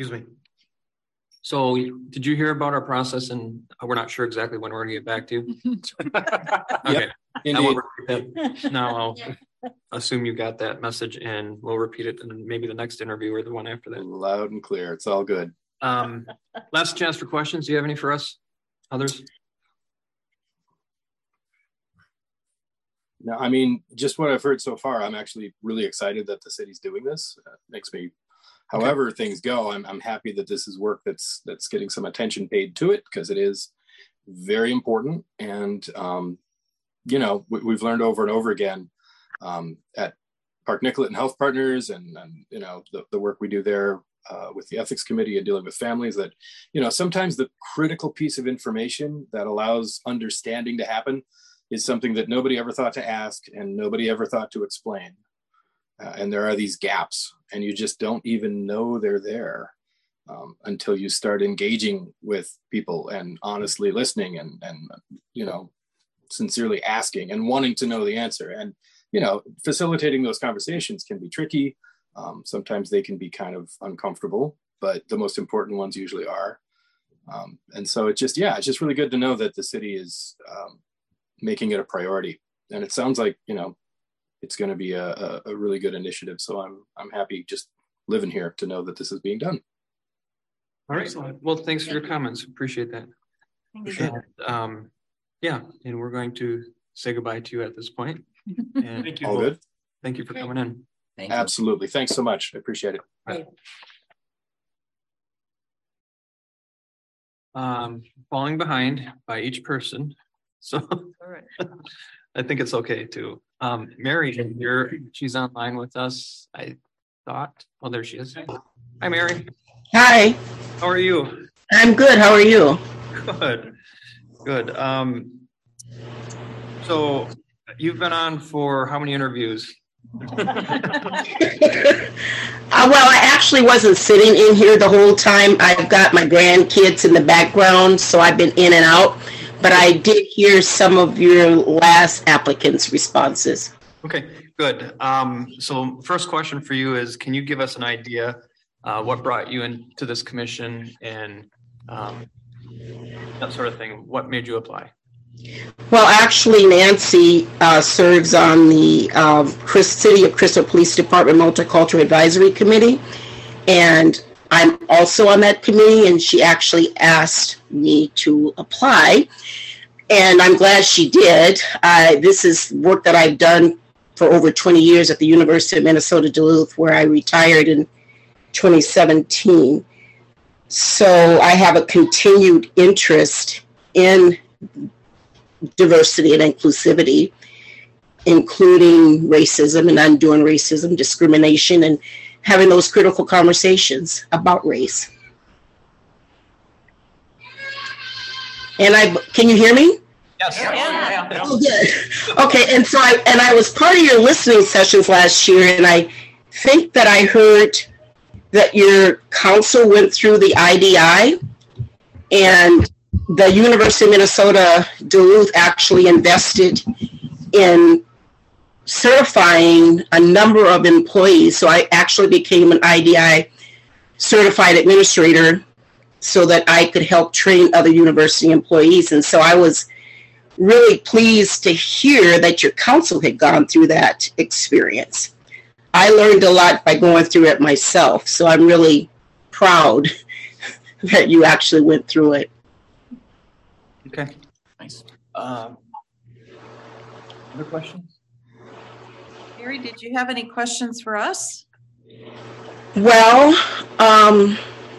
Excuse me. So did you hear about our process? And we're not sure exactly when we're gonna get back to you. Okay. I won't repeat that. Now I'll assume you got that message and we'll repeat it in maybe the next interview or the one after that. Loud and clear. It's all good. Um, last chance for questions. Do you have any for us? Others? No, I mean, just what I've heard so far, I'm actually really excited that the city's doing this. Uh, makes me, however okay. things go, I'm, I'm happy that this is work that's that's getting some attention paid to it, because it is very important. And, um, you know, we, we've learned over and over again um, at Park Nicollet and Health Partners and, and you know, the, the work we do there uh, with the ethics committee and dealing with families, that, you know, sometimes the critical piece of information that allows understanding to happen is something that nobody ever thought to ask and nobody ever thought to explain. Uh, and there are these gaps and you just don't even know they're there um, until you start engaging with people and honestly listening and, and, you know, sincerely asking and wanting to know the answer. And, you know, facilitating those conversations can be tricky. Um, sometimes they can be kind of uncomfortable, but the most important ones usually are. Um, and so it's just, yeah, it's just really good to know that the city is, um, making it a priority. And it sounds like, you know, it's going to be a, a, a really good initiative. So I'm, I'm happy just living here to know that this is being done. All right. Excellent. Well, thanks for your comments. Appreciate that. Thank you. Um, yeah. And we're going to say goodbye to you at this point. And Thank you. All good. Thank you for coming in. Thank Absolutely. Thanks so much. I appreciate it. Right. Um, falling behind by each person. So All right. I think it's okay too. Um, Mary, you're, she's online with us. I thought, oh, there she is. Hi, Mary. Hi. How are you? I'm good. How are you? Good. Good. Um, so you've been on for how many interviews? uh, well, I actually wasn't sitting in here the whole time. I've got my grandkids in the background, so I've been in and out. But I did hear some of your last applicants' responses. Okay, good. Um, so first question for you is, can you give us an idea uh, what brought you into this commission and um, that sort of thing? What made you apply? Well, actually, Nancy uh, serves on the um, Chris, City of Crystal Police Department Multicultural Advisory Committee, and I'm also on that committee, and she actually asked me to apply, and I'm glad she did. Uh, this is work that I've done for over twenty years at the University of Minnesota Duluth, where I retired in twenty seventeen. So I have a continued interest in diversity and inclusivity, including racism and undoing racism, discrimination, and having those critical conversations about race. And I, can you hear me? Yes. Yeah. Yeah. Yeah. Oh, good. Okay, and so I, and I was part of your listening sessions last year, and I think that I heard that your council went through the I D I, and the University of Minnesota Duluth actually invested in certifying a number of employees. So I actually became an I D I certified administrator so that I could help train other university employees. And so I was really pleased to hear that your council had gone through that experience. I learned a lot by going through it myself. So I'm really proud that you actually went through it. Okay, nice. Um, other questions? Mary, did you have any questions for us? Well, um,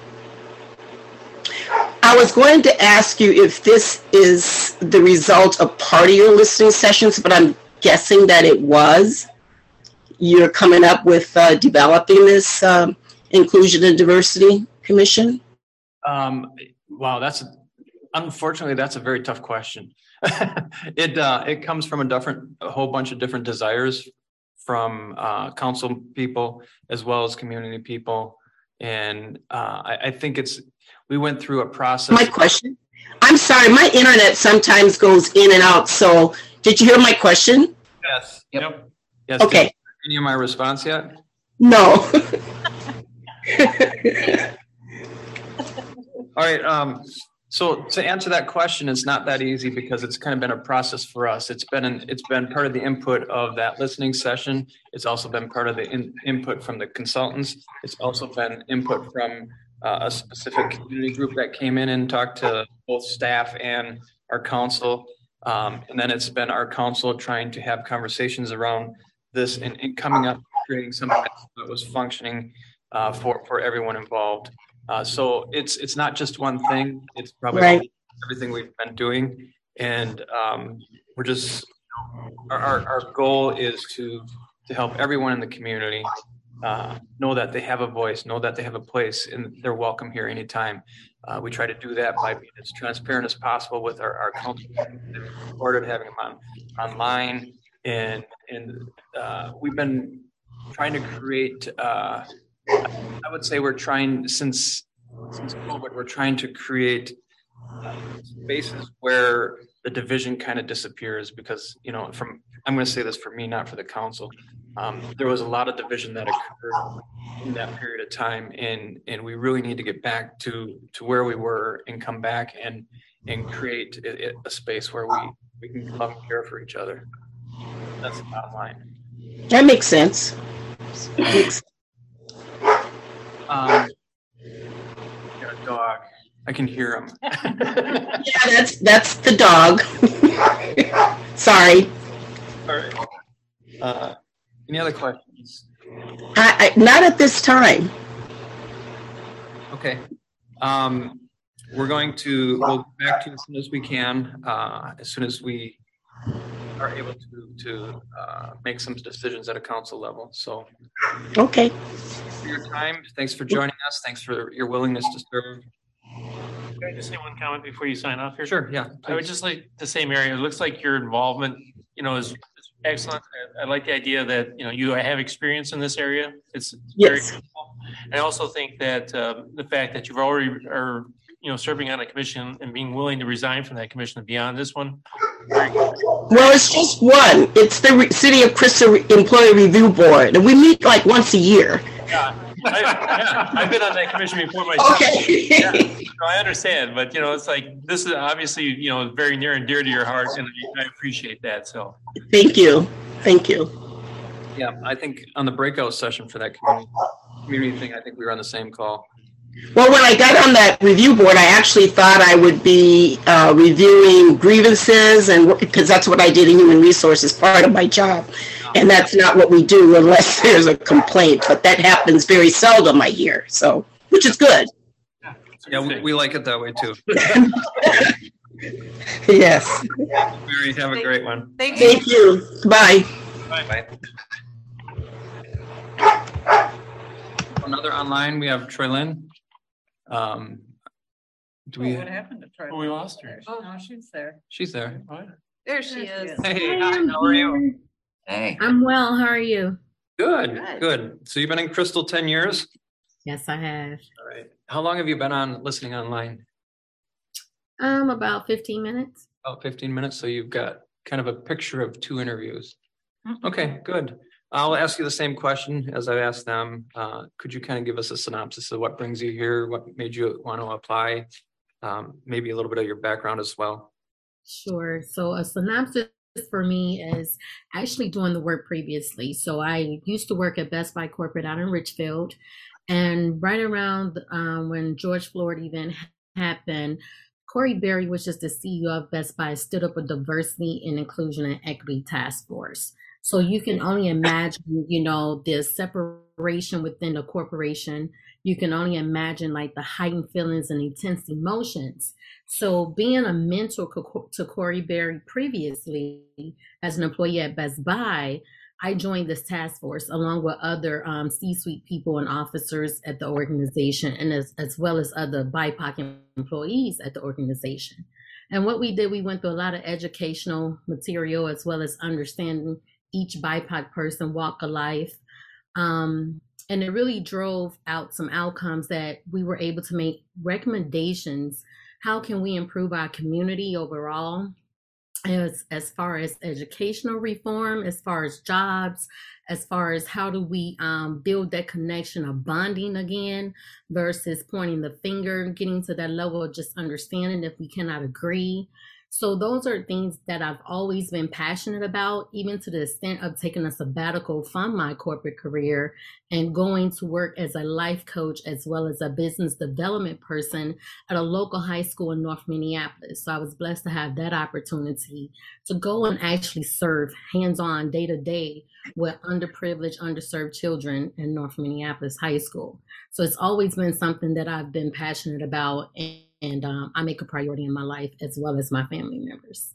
I was going to ask you if this is the result of part of your listening sessions, but I'm guessing that it was. You're coming up with uh, developing this um, Inclusion and Diversity Commission? Um, wow, that's unfortunately that's a very tough question. it uh, it comes from a different, a whole bunch of different desires from uh, council people as well as community people, and uh, I, I think it's we went through a process. My question. I'm sorry, my internet sometimes goes in and out. So, did you hear my question? Yes. Yep. Yep. Yes. Okay. Any of my response yet? No. All right. Um, so to answer that question, it's not that easy because it's kind of been a process for us. It's been an, it's been part of the input of that listening session. It's also been part of the in, input from the consultants. It's also been input from uh, a specific community group that came in and talked to both staff and our council. Um, and then it's been our council trying to have conversations around this and, and coming up, creating something that was functioning uh, for, for everyone involved. Uh, so it's it's not just one thing. It's probably Right. everything we've been doing, and um, we're just our, our our goal is to to help everyone in the community uh, know that they have a voice, know that they have a place, and they're welcome here anytime. Uh, we try to do that by being as transparent as possible with our our council, recorded, having them on online, and and uh, we've been trying to create. Uh, I would say we're trying since since COVID, we're trying to create uh, spaces where the division kind of disappears because, you know, from I'm going to say this for me, not for the council. Um, there was a lot of division that occurred in that period of time, and and we really need to get back to to where we were and come back and and create a, a space where we we can love and care for each other. That's the bottom line. That makes sense. Makes Um, got a dog. I can hear him. Yeah, that's that's the dog. Sorry. All right. Uh, any other questions? I, I, not at this time. Okay. Um, we're going to we'll get back to you as soon as we can. Uh, as soon as we are able to to uh, make some decisions at a council level. So. Okay. For your time. Thanks for joining us. Thanks for your willingness to serve. Can I just say one comment before you sign off here? Sure. Yeah. I would just like to say, Mary, it looks like your involvement, you know, is, is excellent. I, I like the idea that, you know, you have experience in this area. It's very Yes. cool. I also think that um, the fact that you've already are, you know, serving on a commission and being willing to resign from that commission beyond this one. Very good. Well, it's just one. It's the Re- City of Crystal Re- Employee Review Board, and we meet like once a year. Yeah, I, yeah, I've been on that commission before myself. Okay. Yeah, no, I understand, but you know, it's like this is obviously, you know, very near and dear to your heart, and I appreciate that. So, Thank you. Thank you. Yeah. I think on the breakout session for that community, community thing, I think we were on the same call. Well, when I got on that review board, I actually thought I would be uh, reviewing grievances, and because that's what I did in human resources, part of my job. And that's not what we do unless there's a complaint, but that happens very seldom, I hear. So, which is good. Yeah, we, we like it that way too. Yes. Mary, have a great one. Thank you. Thank you. Bye. Bye. Another online, we have Troy Lynn. Um, do we? What happened to Troy? oh, we lost her. Oh, no, she's there. She's there. Oh, yeah. There she There she is. is. Hey, hi, how are you? Hey. I'm well. How are you? Good, Good. good. So you've been in Crystal ten years? Yes, I have. All right. How long have you been on listening online? Um, about fifteen minutes. About fifteen minutes. So you've got kind of a picture of two interviews. Okay, good. I'll ask you the same question as I asked them. Uh, could you kind of give us a synopsis of what brings you here? What made you want to apply? Um, maybe a little bit of your background as well. Sure. So a synopsis for me is actually doing the work previously. So I used to work at Best Buy Corporate out in Richfield, and right around um, when George Floyd event happened, Corey Berry, which is the C E O of Best Buy, stood up a diversity and inclusion and equity task force. So you can only imagine, you know, the separation within the corporation. You can only imagine like the heightened feelings and intense emotions. So being a mentor to Corey Berry previously as an employee at Best Buy, I joined this task force along with other um, C-suite people and officers at the organization, and as, as well as other B I P O C employees at the organization. And what we did, we went through a lot of educational material as well as understanding each B I P O C person walk of life. Um, and it really drove out some outcomes that we were able to make recommendations. How can we improve our community overall? as as far as educational reform, as far as jobs, as far as how do we um, build that connection of bonding again versus pointing the finger, getting to that level of just understanding if we cannot agree. So those are things that I've always been passionate about, even to the extent of taking a sabbatical from my corporate career and going to work as a life coach as well as a business development person at a local high school in North Minneapolis. So I was blessed to have that opportunity to go and actually serve hands-on day to day with underprivileged, underserved children in North Minneapolis High School. So it's always been something that I've been passionate about, and, and um, I make a priority in my life as well as my family members.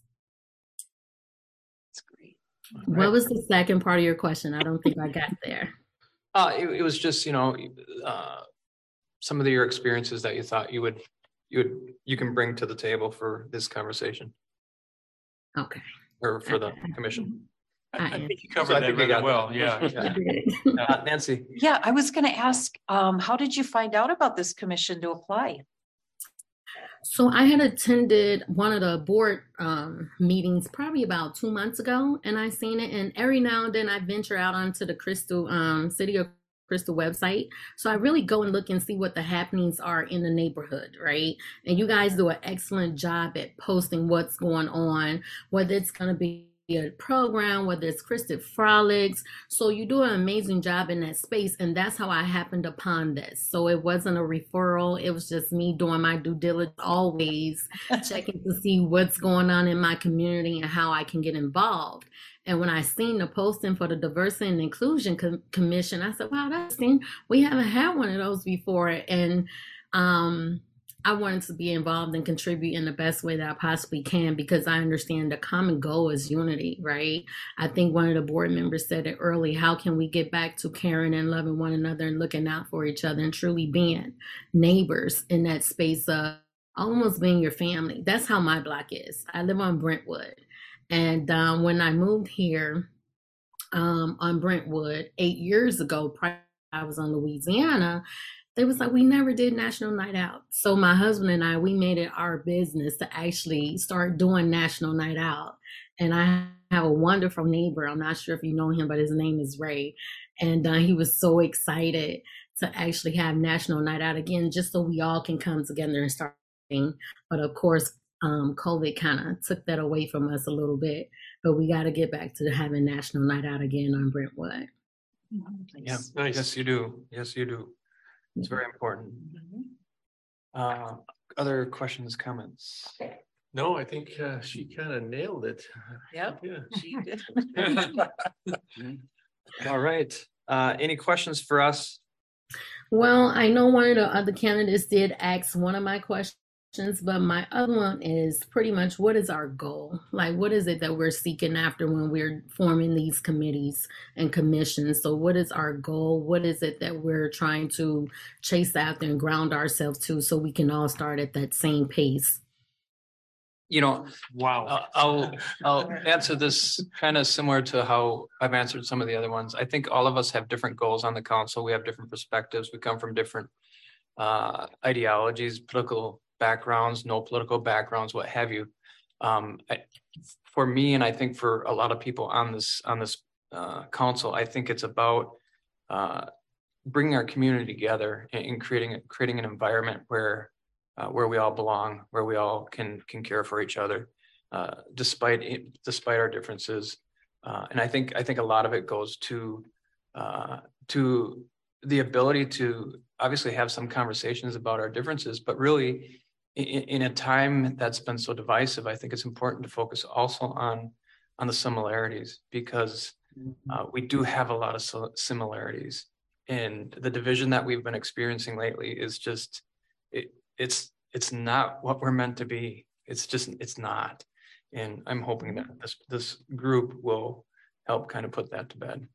That's great. What right. was the second part of your question? I don't think I got there. Uh, it, it was just, you know, uh, some of your experiences that you thought you would, you would, you can bring to the table for this conversation. Okay. Or for the commission. I, I think you covered so that really well. Yeah. yeah. Uh, Nancy. Yeah, I was going to ask, um, how did you find out about this commission to apply? So I had attended one of the board um, meetings probably about two months ago, and I seen it. And every now and then I venture out onto the Crystal um, City of Crystal website. So I really go and look and see what the happenings are in the neighborhood, right? And you guys do an excellent job at posting what's going on, whether it's going to be a program, whether it's Christed Frolics. So you do an amazing job in that space. And that's how I happened upon this. So it wasn't a referral. It was just me doing my due diligence, always checking to see what's going on in my community and how I can get involved. And when I seen the posting for the Diversity and Inclusion Com- Commission, I said, wow, that's thing. We haven't had one of those before. And um, I wanted to be involved and contribute in the best way that I possibly can, because I understand the common goal is unity, right? I think one of the board members said it early. How can we get back to caring and loving one another and looking out for each other and truly being neighbors in that space of almost being your family? That's how my block is. I live on Brentwood. And um, when I moved here um, on Brentwood eight years ago, prior I was on Louisiana, they was like, we never did National Night Out. So my husband and I, we made it our business to actually start doing National Night Out. And I have a wonderful neighbor. I'm not sure if you know him, but his name is Ray. And uh, he was so excited to actually have National Night Out again, just so we all can come together and start. But of course, um, COVID kind of took that away from us a little bit. But we got to get back to having National Night Out again on Brentwood. Yeah, nice. Yes, you do. Yes, you do. It's very important. Uh, other questions, comments? No, I think uh, she kind of nailed it. Yep. Yeah, she did. All right. Uh, any questions for us? Well, I know one of the other candidates did ask one of my questions, but my other one is pretty much, what is our goal? Like, what is it that we're seeking after when we're forming these committees and commissions? So what is our goal? What is it that we're trying to chase after and ground ourselves to, so we can all start at that same pace? You know, wow. Uh, I'll I'll answer this kind of similar to how I've answered some of the other ones. I think all of us have different goals on the council. We have different perspectives. We come from different uh, ideologies, political backgrounds, no political backgrounds, what have you. Um, I, for me, and I think for a lot of people on this on this uh, council, I think it's about uh, bringing our community together and, and creating creating an environment where uh, where we all belong, where we all can can care for each other, uh, despite despite our differences. Uh, and I think I think a lot of it goes to uh, to the ability to obviously have some conversations about our differences, but really, In, in a time that's been so divisive, I think it's important to focus also on on the similarities, because uh, we do have a lot of similarities, and the division that we've been experiencing lately is just it, it's it's not what we're meant to be. It's just it's not, and I'm hoping that this this group will help kind of put that to bed.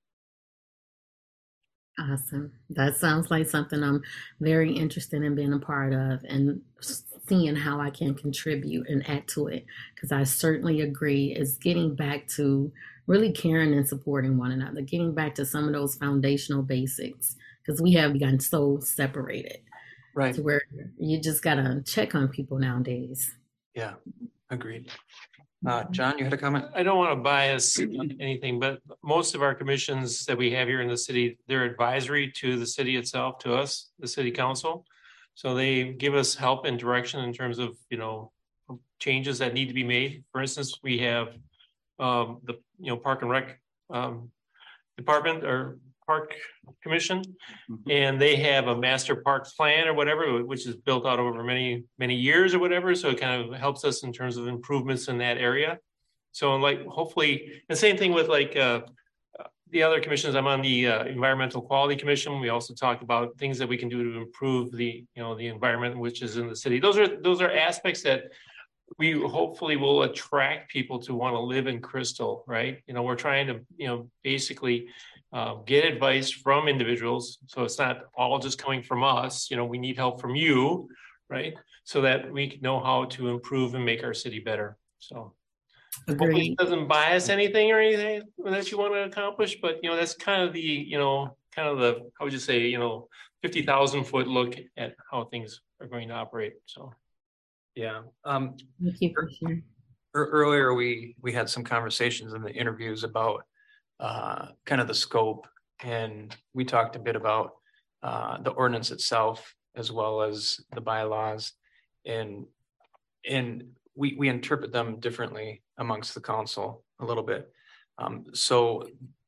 Awesome. That sounds like something I'm very interested in being a part of, and seeing how I can contribute and add to it, because I certainly agree it's getting back to really caring and supporting one another, getting back to some of those foundational basics, because we have gotten so separated, right? To where you just gotta check on people nowadays. Yeah, agreed. Uh, John, you had a comment? I don't want to bias anything, but most of our commissions that we have here in the city, they're advisory to the city itself, to us, the city council. So they give us help and direction in terms of, you know, changes that need to be made. For instance, we have um, the, you know, Park and Rec um, department or Park Commission, and they have a master park plan or whatever, which is built out over many, many years or whatever. So it kind of helps us in terms of improvements in that area. So like, hopefully, the same thing with like uh, the other commissions. I'm on the uh, Environmental Quality Commission. We also talk about things that we can do to improve the, you know, the environment, which is in the city. Those are, those are aspects that we hopefully will attract people to want to live in Crystal, right? You know, we're trying to, you know, basically uh, get advice from individuals. So it's not all just coming from us. You know, we need help from you, right? So that we can know how to improve and make our city better. So hopefully it doesn't bias anything or anything that you want to accomplish, but, you know, that's kind of the, you know, kind of the, how would you say, you know, fifty thousand foot look at how things are going to operate. So. Yeah. Um, Thank you for sharing. Earlier, we we had some conversations in the interviews about uh, kind of the scope, and we talked a bit about uh, the ordinance itself as well as the bylaws, and and we we interpret them differently amongst the council a little bit. Um, so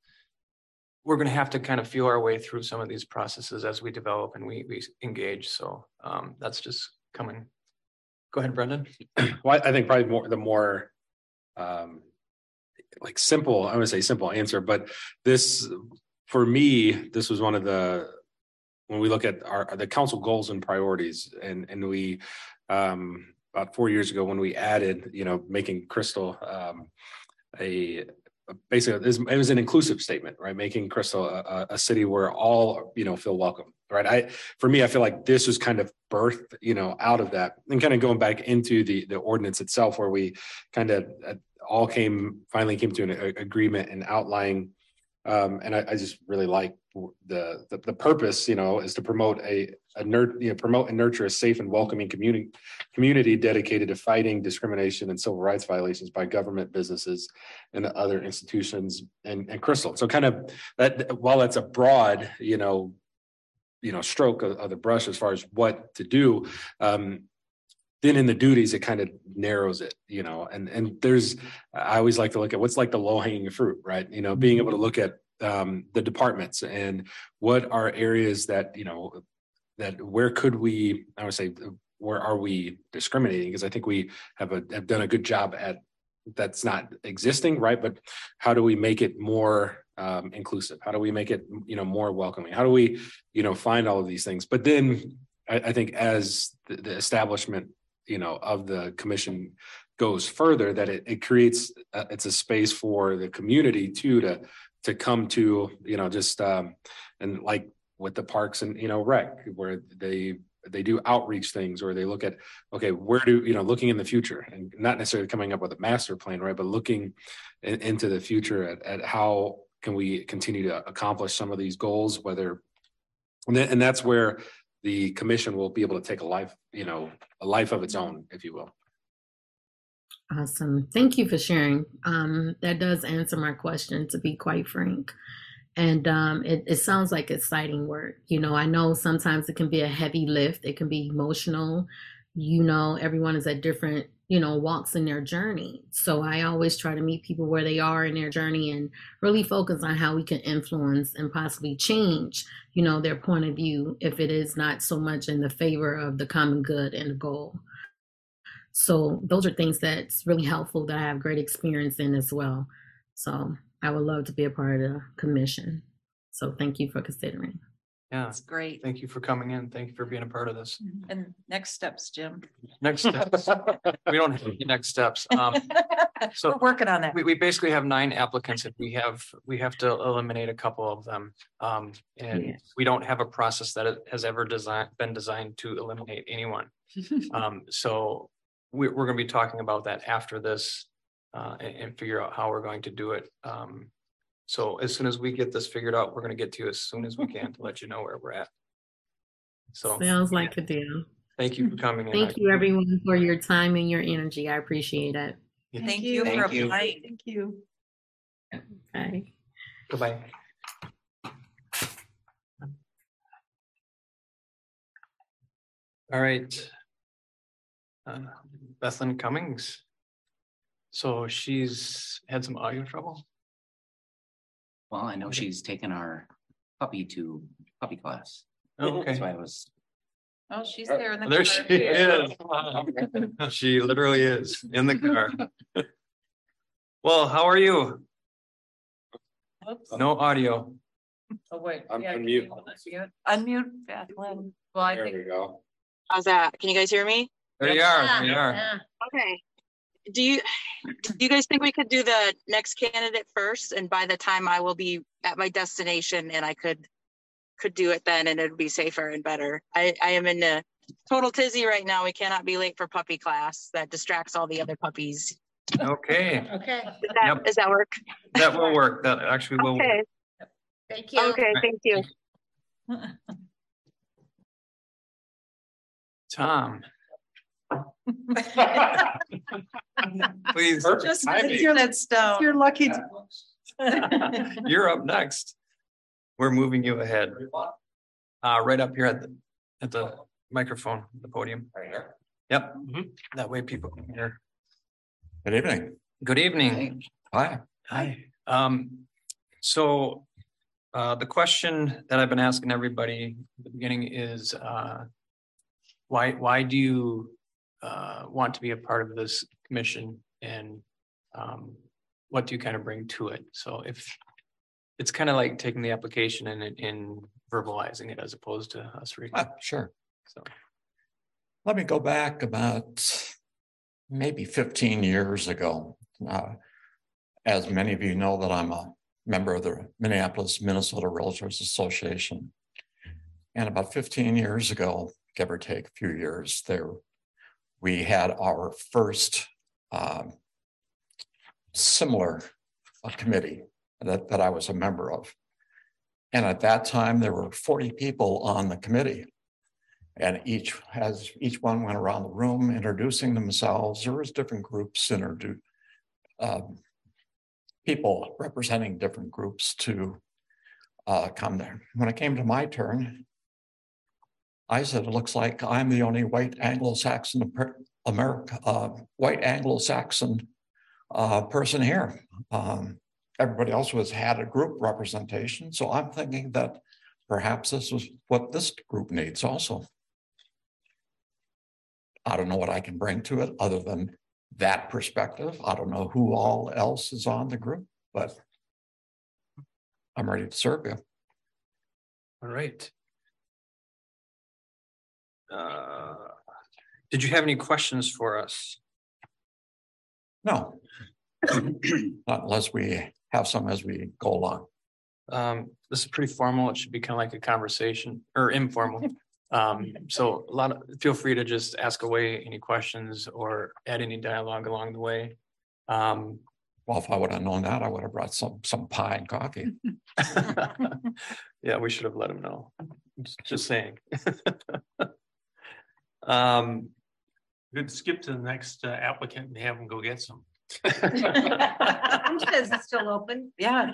we're going to have to kind of feel our way through some of these processes as we develop and we we engage. So um, that's just coming. Go ahead, Brendan. Well, I think probably more the more um, like simple, I would say simple answer, but this for me, this was one of the when we look at our the council goals and priorities, and and we um, about four years ago when we added, you know, making Crystal um, a basically it was an inclusive statement, right? Making Crystal a, a city where all, you know, feel welcome. Right. I, for me, I feel like this was kind of birthed, you know, out of that, and kind of going back into the, the ordinance itself, where we kind of all came, finally came to an a, agreement and outlining. Um, and I, I just really like the, the, the purpose, you know, is to promote a, a nerd, you know, promote and nurture a safe and welcoming community, community dedicated to fighting discrimination and civil rights violations by government, businesses, and other institutions, and, and Crystal. So kind of that, while that's a broad, you know, you know, stroke of, of the brush as far as what to do, um, then in the duties, it kind of narrows it, you know, and, and there's, I always like to look at what's like the low hanging fruit, right? You know, being able to look at um, the departments and what are areas that, you know, that where could we, I would say, where are we discriminating? Because I think we have, a, have done a good job at that's not existing, right? But how do we make it more um, inclusive? How do we make it, you know, more welcoming? How do we, you know, find all of these things? But then I, I think as the, the establishment, you know, of the commission goes further, that it, it creates, uh, it's a space for the community too, to, to come to, you know, just, um, and like with the parks and, you know, rec, where they, they do outreach things, or they look at, okay, where do, you know, looking in the future, and not necessarily coming up with a master plan, right? But looking in, into the future at, at how can we continue to accomplish some of these goals, whether, and, then, and that's where the commission will be able to take a life, you know, a life of its own, if you will. Awesome. Thank you for sharing. Um, that does answer my question, to be quite frank. And um, it, it sounds like exciting work. You know, I know sometimes it can be a heavy lift. It can be emotional. You know, everyone is at different, you know, walks in their journey. So I always try to meet people where they are in their journey and really focus on how we can influence and possibly change, you know, their point of view, if it is not so much in the favor of the common good and the goal. So those are things that's really helpful that I have great experience in as well. So I would love to be a part of the commission. So thank you for considering. Yeah, That's great. thank you for coming in. Thank you for being a part of this. And next steps, Jim. Next steps. We don't have any next steps. Um, so We're working on that. we, we basically have nine applicants, and we have we have to eliminate a couple of them. Um, and Yes. we don't have a process that has ever designed been designed to eliminate anyone. Um, so we, we're going to be talking about that after this. Uh, and, and figure out how we're going to do it. Um, so as soon as we get this figured out, we're going to get to you as soon as we can to let you know where we're at. So sounds like a deal. Thank you for coming in. Thank you everyone for your time and your energy. I appreciate it. Thank you for applying. Thank you. Bye. Goodbye. All right. Uh, Bethlyn Cummings. So she's had some audio trouble. Well, I know she's taken our puppy to puppy class. Oh, okay. That's why I was. Oh, she's there in the. There car, she too. is. She literally is in the car. Well, how are you? Oops. No audio. Oh, wait. I'm Yeah, can unmute. you Unmute Bethlyn. Well, I There think. we go. How's that? Can you guys hear me? There you are. There you are. Okay. Do you do you guys think we could do the next candidate first, and by the time I will be at my destination and I could could do it then, and it'd be safer and better. I I am in a total tizzy right now. We cannot be late for puppy class. That distracts all the other puppies. Okay. Okay. Does that, Yep. does that work? That will work. That actually will Okay. work. Thank you. Okay. Thank you. Tom. Please. Just timing. it's your, That's down. you're lucky. You're up next. We're moving you ahead. Uh, right up here at the, at the microphone, the podium. Right here. Yep. Mhm. That way people can hear. Good evening. Good evening. Hi. Hi. Um, so, uh, the question that I've been asking everybody at the beginning is, uh, why, why do you, uh, want to be a part of this commission, and, um, what do you kind of bring to it? So if it's kind of like taking the application and, and verbalizing it as opposed to us reading. Ah, sure. So, Let me go back about maybe fifteen years ago. Uh, as many of you know, that I'm a member of the Minneapolis, Minnesota Realtors Association. And about fifteen years ago, give or take a few years there, we had our first um, similar uh, committee that, that I was a member of. And at that time, there were forty people on the committee. And each has each one went around the room introducing themselves. There was different groups introduced, um, people representing different groups to uh, come there. When it came to my turn, I said, it looks like I'm the only white Anglo-Saxon America, uh, white Anglo-Saxon uh, person here. Um, everybody else was had a group representation. So I'm thinking that perhaps this is what this group needs also. I don't know what I can bring to it other than that perspective. I don't know who all else is on the group, but I'm ready to serve you. all right. Uh, did you have any questions for us? No, not unless we have some as we go along. Um, this is pretty formal. It should be kind of like a conversation or informal. Um, so a lot of, feel free to just ask away any questions or add any dialogue along the way. Um, well, if I would have known that, I would have brought some, some pie and coffee. Yeah, we should have let him know. Just, just saying. um, Could skip to the next uh, applicant and have them go get some. Says it's still open. Yeah.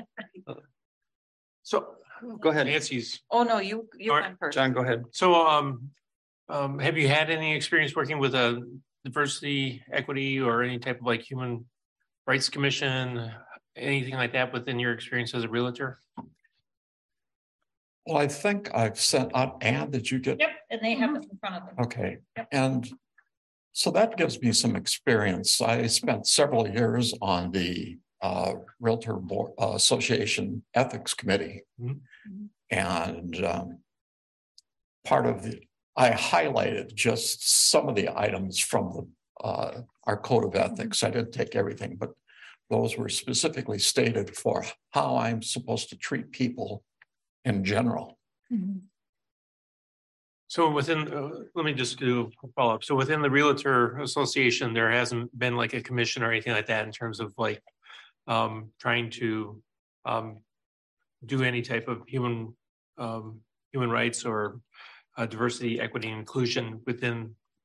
So go ahead. Nancy's. Oh, no, you, you All went first. John, go ahead. So, um, um, have you had any experience working with a diversity, equity, or any type of like human rights commission, anything like that within your experience as a realtor? Well, I think I've sent out, Ann, did you get? Yep, and they have it in front of them. Okay, and so that gives me some experience. I spent several years on the uh, Realtor Board uh, Association Ethics Committee. Mm-hmm. And um, part of the, I highlighted just some of the items from the uh, our code of ethics. I didn't take everything, but those were specifically stated for how I'm supposed to treat people in general. Mm-hmm. So within, uh, let me just do a follow up. So within the Realtor Association, there hasn't been like a commission or anything like that in terms of like um, trying to um, do any type of human um, human rights or uh, diversity, equity, and inclusion within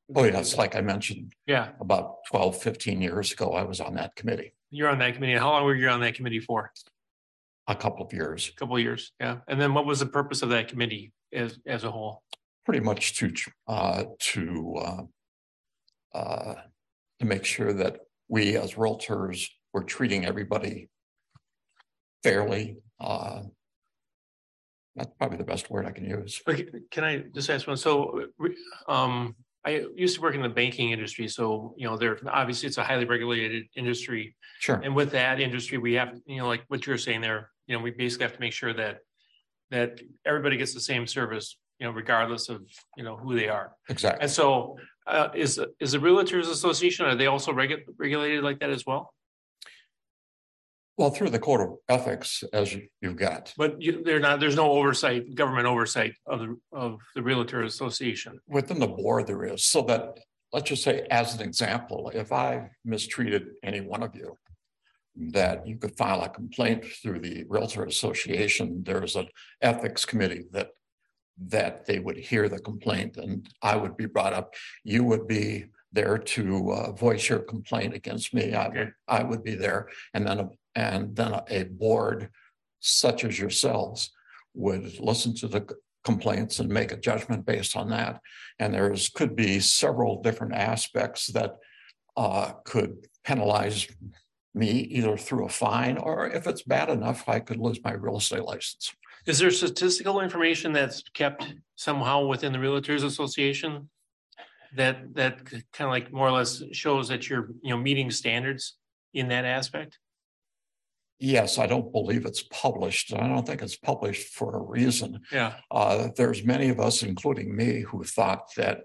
Oh, yes, like I mentioned, Yeah, about twelve, fifteen years ago, I was on that committee, you're on that committee. How long were you on that committee for? a couple of years, A couple of years, yeah. And then what was the purpose of that committee as, as a whole? pretty much to, uh, to, uh, uh, to make sure that we as realtors were treating everybody fairly. Uh, that's probably the best word I can use. Okay, can I just ask one? So, um, I used to work in the banking industry, so, you know, there, obviously it's a highly regulated industry. Sure. And with that industry, we have, you know, like what you're saying there, you know, we basically have to make sure that, that everybody gets the same service, you know, regardless of, you know, who they are. Exactly. And so, uh, is, is the Realtors Association, are they also regu- regulated like that as well? Well, through the code of ethics, as you- you've got. But you, they're not, there's no oversight, government oversight of the, of the Realtor Association. Within the board, there is, so that, let's just say, as an example, if I mistreated any one of you, that you could file a complaint through the Realtor Association. There's an ethics committee that that they would hear the complaint, and I would be brought up. You would be there to uh, voice your complaint against me. I would, I would be there, and then a, and then a, a board such as yourselves would listen to the complaints and make a judgment based on that. And there's could be several different aspects that uh, could penalize me, either through a fine, or if it's bad enough, I could lose my real estate license. Is there statistical information that's kept somehow within the Realtors Association that that kind of like more or less shows that you're, you know, meeting standards in that aspect? Yes, I don't believe it's published. I don't think it's published for a reason. Yeah. Uh, there's many of us, including me, who thought that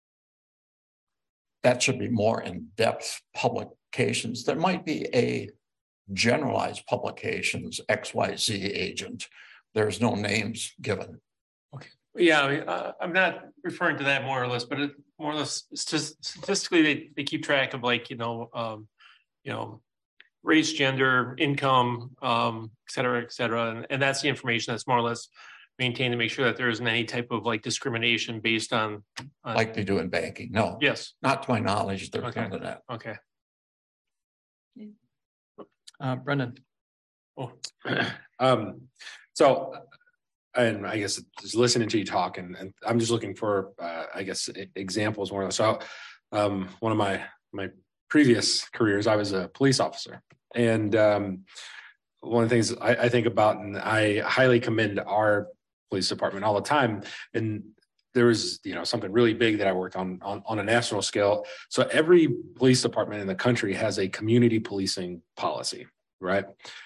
that should be more in-depth publications. There might be a generalized publications, X Y Z agent. There's no names given. Okay. Yeah, uh, I'm not referring to that more or less, but it, more or less statistically, they, they keep track of, like, you know, um, you know, race, gender, income, um, et cetera, et cetera. And, and that's the information that's more or less maintained to make sure that there isn't any type of like discrimination based on, on like they do in banking. No. Yes. Not to my knowledge. There's Okay. none of that. Okay. Uh, Brendan. Oh, um, so, and I guess just listening to you talk, and, and I'm just looking for, uh, I guess, e- examples more. So, um, one of my my previous careers, I was a police officer, and um, one of the things I, I think about, and I highly commend our police department all the time, and there was, you know, something really big that I worked on, on on a national scale. So every police department in the country has a community policing policy, right?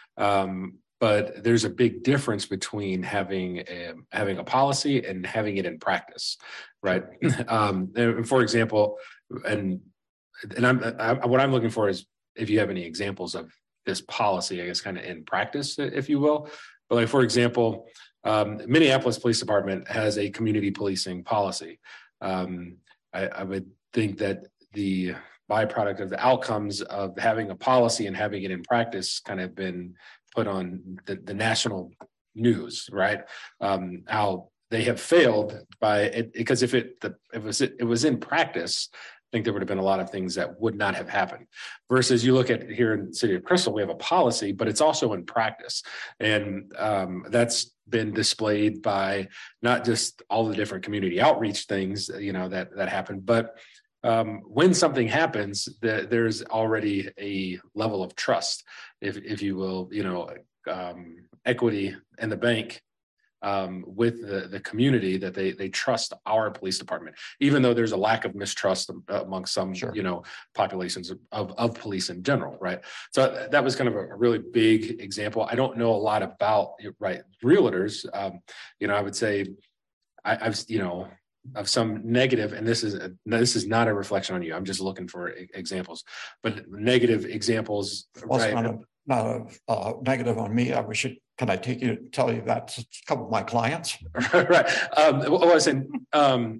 Um, but there's a big difference between having a, having a policy and having it in practice, right? um, and for example, and and I'm I, what I'm looking for is if you have any examples of this policy, I guess, kind of in practice, if you will. But like, for example, um, Minneapolis Police Department has a community policing policy. Um, I, I would think that the byproduct of the outcomes of having a policy and having it in practice kind of been put on the, the national news, right? Um, how they have failed by it, because if it the, it was it, it was in practice, I think there would have been a lot of things that would not have happened. Versus you look at here in the city of Crystal, we have a policy, but it's also in practice, and um, that's been displayed by not just all the different community outreach things, you know, that that happen, but um, when something happens, the, there's already a level of trust, if if you will, you know, um, equity in the bank. Um, with the, the community, that they they trust our police department, even though there's a lack of mistrust amongst some, sure. you know, populations of, of, of police in general, right? So that was kind of a, a really big example. I don't know a lot about, right, realtors. Um, you know, I would say I, I've, you know, of some negative, and this is a, this is not a reflection on you. I'm just looking for examples, but negative examples. Well, right? Not a, not a uh, negative on me. I wish it. Can I take you tell you that to a couple of my clients? Right. Um, what I was saying, um,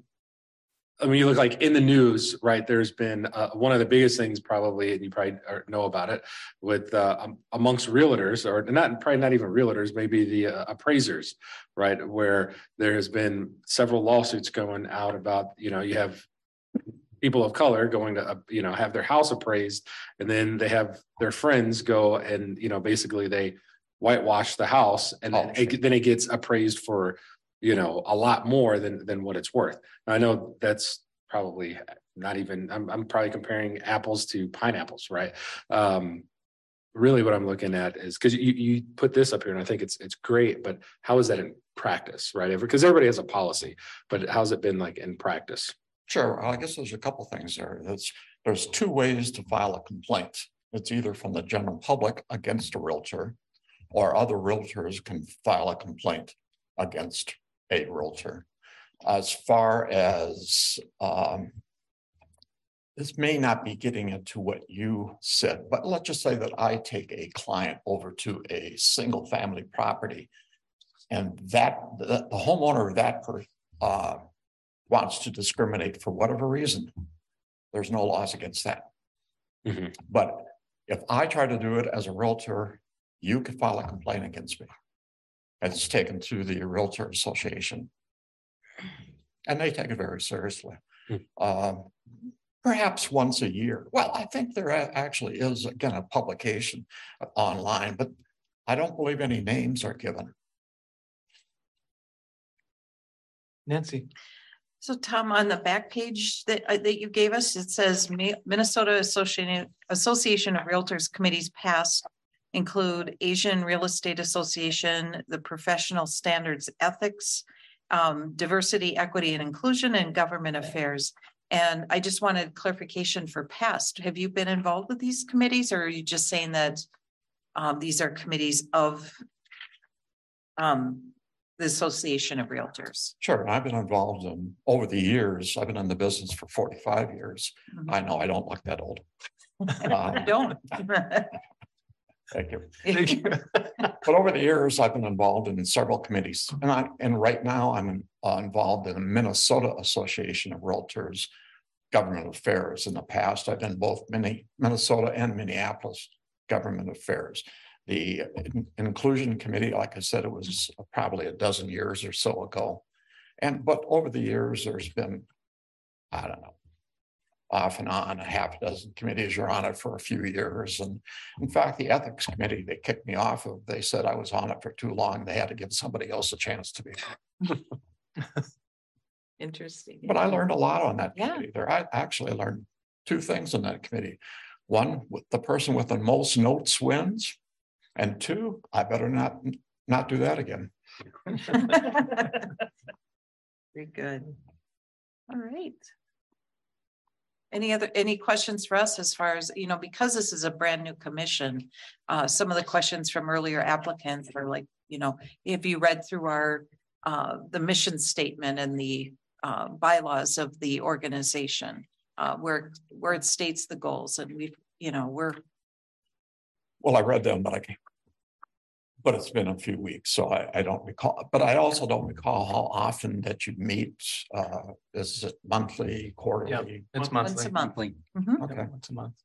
I mean, you look like in the news, right? There's been uh, one of the biggest things, probably, and you probably know about it, with uh, um, amongst realtors, or not, probably not even realtors, maybe the uh, appraisers, right? Where there has been several lawsuits going out about, you know, you have people of color going to, uh, you know, have their house appraised, and then they have their friends go and, you know, basically they whitewash the house, and then, Oh, it, then it gets appraised for, you know, a lot more than than what it's worth. I know that's probably not even, I'm, I'm probably comparing apples to pineapples, right? Um, really what I'm looking at is, because you, you put this up here and I think it's it's great, but how is that in practice, right? Because everybody has a policy, but how's it been like in practice? Sure. I guess there's a couple things there. That's, there's two ways to file a complaint. It's either from the general public against a realtor, or other realtors can file a complaint against a realtor. As far as, um, this may not be getting into what you said, but let's just say that I take a client over to a single family property, and that the, the homeowner of that person uh, wants to discriminate for whatever reason. There's no laws against that. Mm-hmm. But if I try to do it as a realtor, you could file a complaint against me. It's taken to the Realtor Association, and they take it very seriously. Mm-hmm. Um, perhaps once a year. Well, I think there actually is, again, a publication online, but I don't believe any names are given. Nancy. So Tom, on the back page that, uh, that you gave us, it says Mi- Minnesota Association, Association of Realtors committees past include Asian Real Estate Association, the Professional Standards Ethics, um, Diversity, Equity, and Inclusion, and Government Affairs. And I just wanted clarification for past. Have you been involved with these committees, or are you just saying that um, these are committees of um, the Association of Realtors? Sure, I've been involved in, over the years, I've been in the business for forty-five years. Mm-hmm. I know I don't look that old. I don't. Thank you. But over the years, I've been involved in several committees, and I and right now I'm uh, involved in the Minnesota Association of Realtors Government Affairs. In the past, I've been both mini, Minnesota and Minneapolis Government Affairs. The in, Inclusion Committee, like I said, it was probably a dozen years or so ago, and but over the years, there's been, I don't know, off and on a half a dozen committees are on it for a few years. And in fact, the ethics committee, they kicked me off of, they said I was on it for too long. They had to give somebody else a chance to be. Interesting. But I learned a lot on that Yeah. committee there. I actually learned two things in that committee. One, with the person with the most notes wins. And two, I better not, not do that again. Very good. All right. Any other, any questions for us as far as, you know, because this is a brand new commission, uh, some of the questions from earlier applicants are like, you know, if you read through our, uh, the mission statement and the, uh, bylaws of the organization, uh, where, where it states the goals, and we, you know, we're. Well, I read them, but I can't. But it's been a few weeks, so I, I don't recall. But I also don't recall how often that you meet. Uh, is it monthly, quarterly? Yep, it's Once monthly. a month. Mhm. Okay. Yeah, once a month.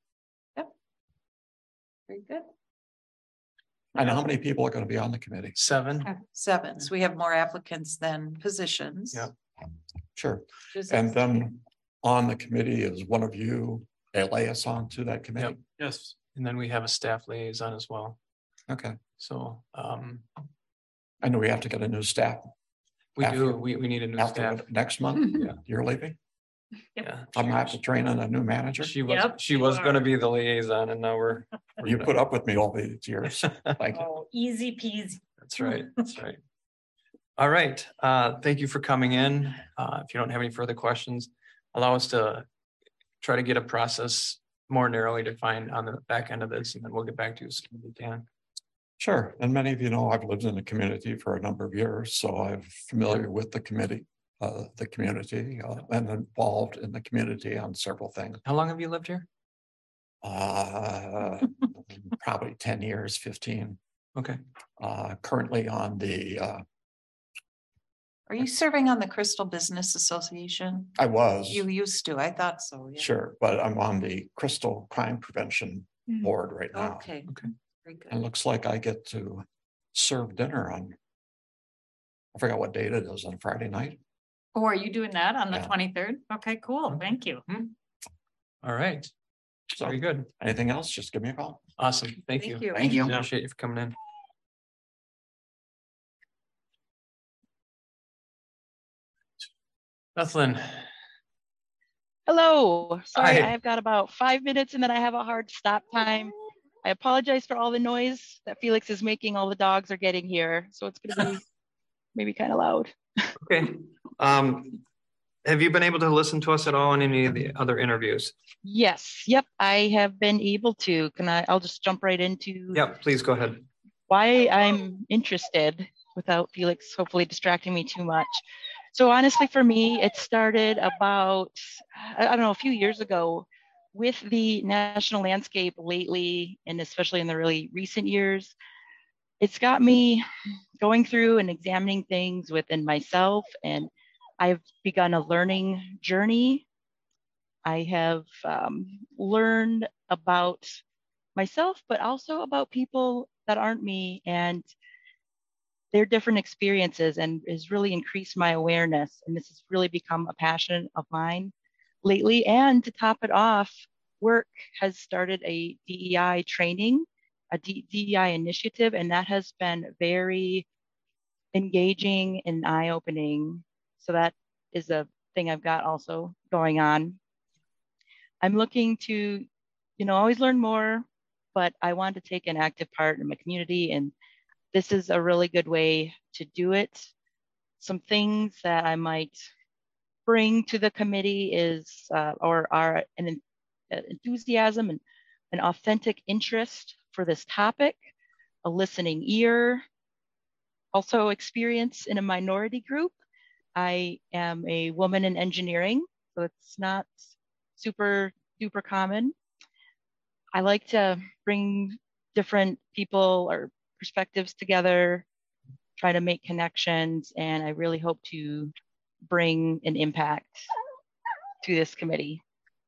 Very good. And how many people are going to be on the committee? Seven. Seven. So we have more applicants than positions. Yeah. Sure. Just- And then on the committee is one of you a liaison to that committee? Yep. Yes. And then we have a staff liaison as well. Okay. So um, I know we have to get a new staff. we After- do, we, we need a new After staff. next month, Yeah. you're leaving? Yeah. I'm gonna have to train on a new manager. She was, Yep, she you was gonna are. be the liaison, and now we're. we're You gonna- put up with me all these years. Thank you. Oh, easy peasy. That's right, that's right. All right, uh, thank you for coming in. Uh, if you don't have any further questions, allow us to try to get a process more narrowly defined on the back end of this, and then we'll get back to you as soon as we can. Sure. And many of you know, I've lived in the community for a number of years, so I'm familiar with the committee, uh, the community, uh, and involved in the community on several things. How long have you lived here? Uh, probably ten years, fifteen. Okay. Uh, currently on the, uh, Are you serving on the Crystal Business Association? I was. You used to, I thought so. Yeah. Sure, but I'm on the Crystal Crime Prevention Mm. Board right now. Okay. Okay. Very good. And it looks like I get to serve dinner on, I forgot what date it is, on Friday night. Oh, are you doing that on the Yeah. twenty-third? Okay, cool. Thank you. All right. So, Very good. anything else, just give me a call. Awesome. Thank Thank you. you. Thank you. Appreciate you for coming in. Ethelyn. Hello, sorry, Hi. I've got about five minutes and then I have a hard stop time. I apologize for all the noise that Felix is making. All the dogs are getting here, so it's gonna be maybe kind of loud. Okay. Um, have you been able to listen to us at all in any of the other interviews? Yes, yep, I have been able to. Can I, I'll just jump right into Yep, please go ahead. why I'm interested without Felix hopefully distracting me too much. So honestly, for me, it started about, I don't know, a few years ago with the national landscape lately, and especially in the really recent years. It's got me going through and examining things within myself, and I've begun a learning journey. I have um, learned about myself, but also about people that aren't me and their different experiences, and has really increased my awareness. And this has really become a passion of mine lately. And to top it off, work has started a D E I training, a D E I initiative, and that has been very engaging and eye-opening. So that is a thing I've got also going on. I'm looking to, you know, always learn more, but I want to take an active part in my community, and this is a really good way to do it. Some things that I might bring to the committee is, uh, or are an enthusiasm and an authentic interest for this topic, a listening ear, also experience in a minority group. I am a woman in engineering, so it's not super duper common. I like to bring different people or perspectives together, try to make connections, and I really hope to bring an impact to this committee.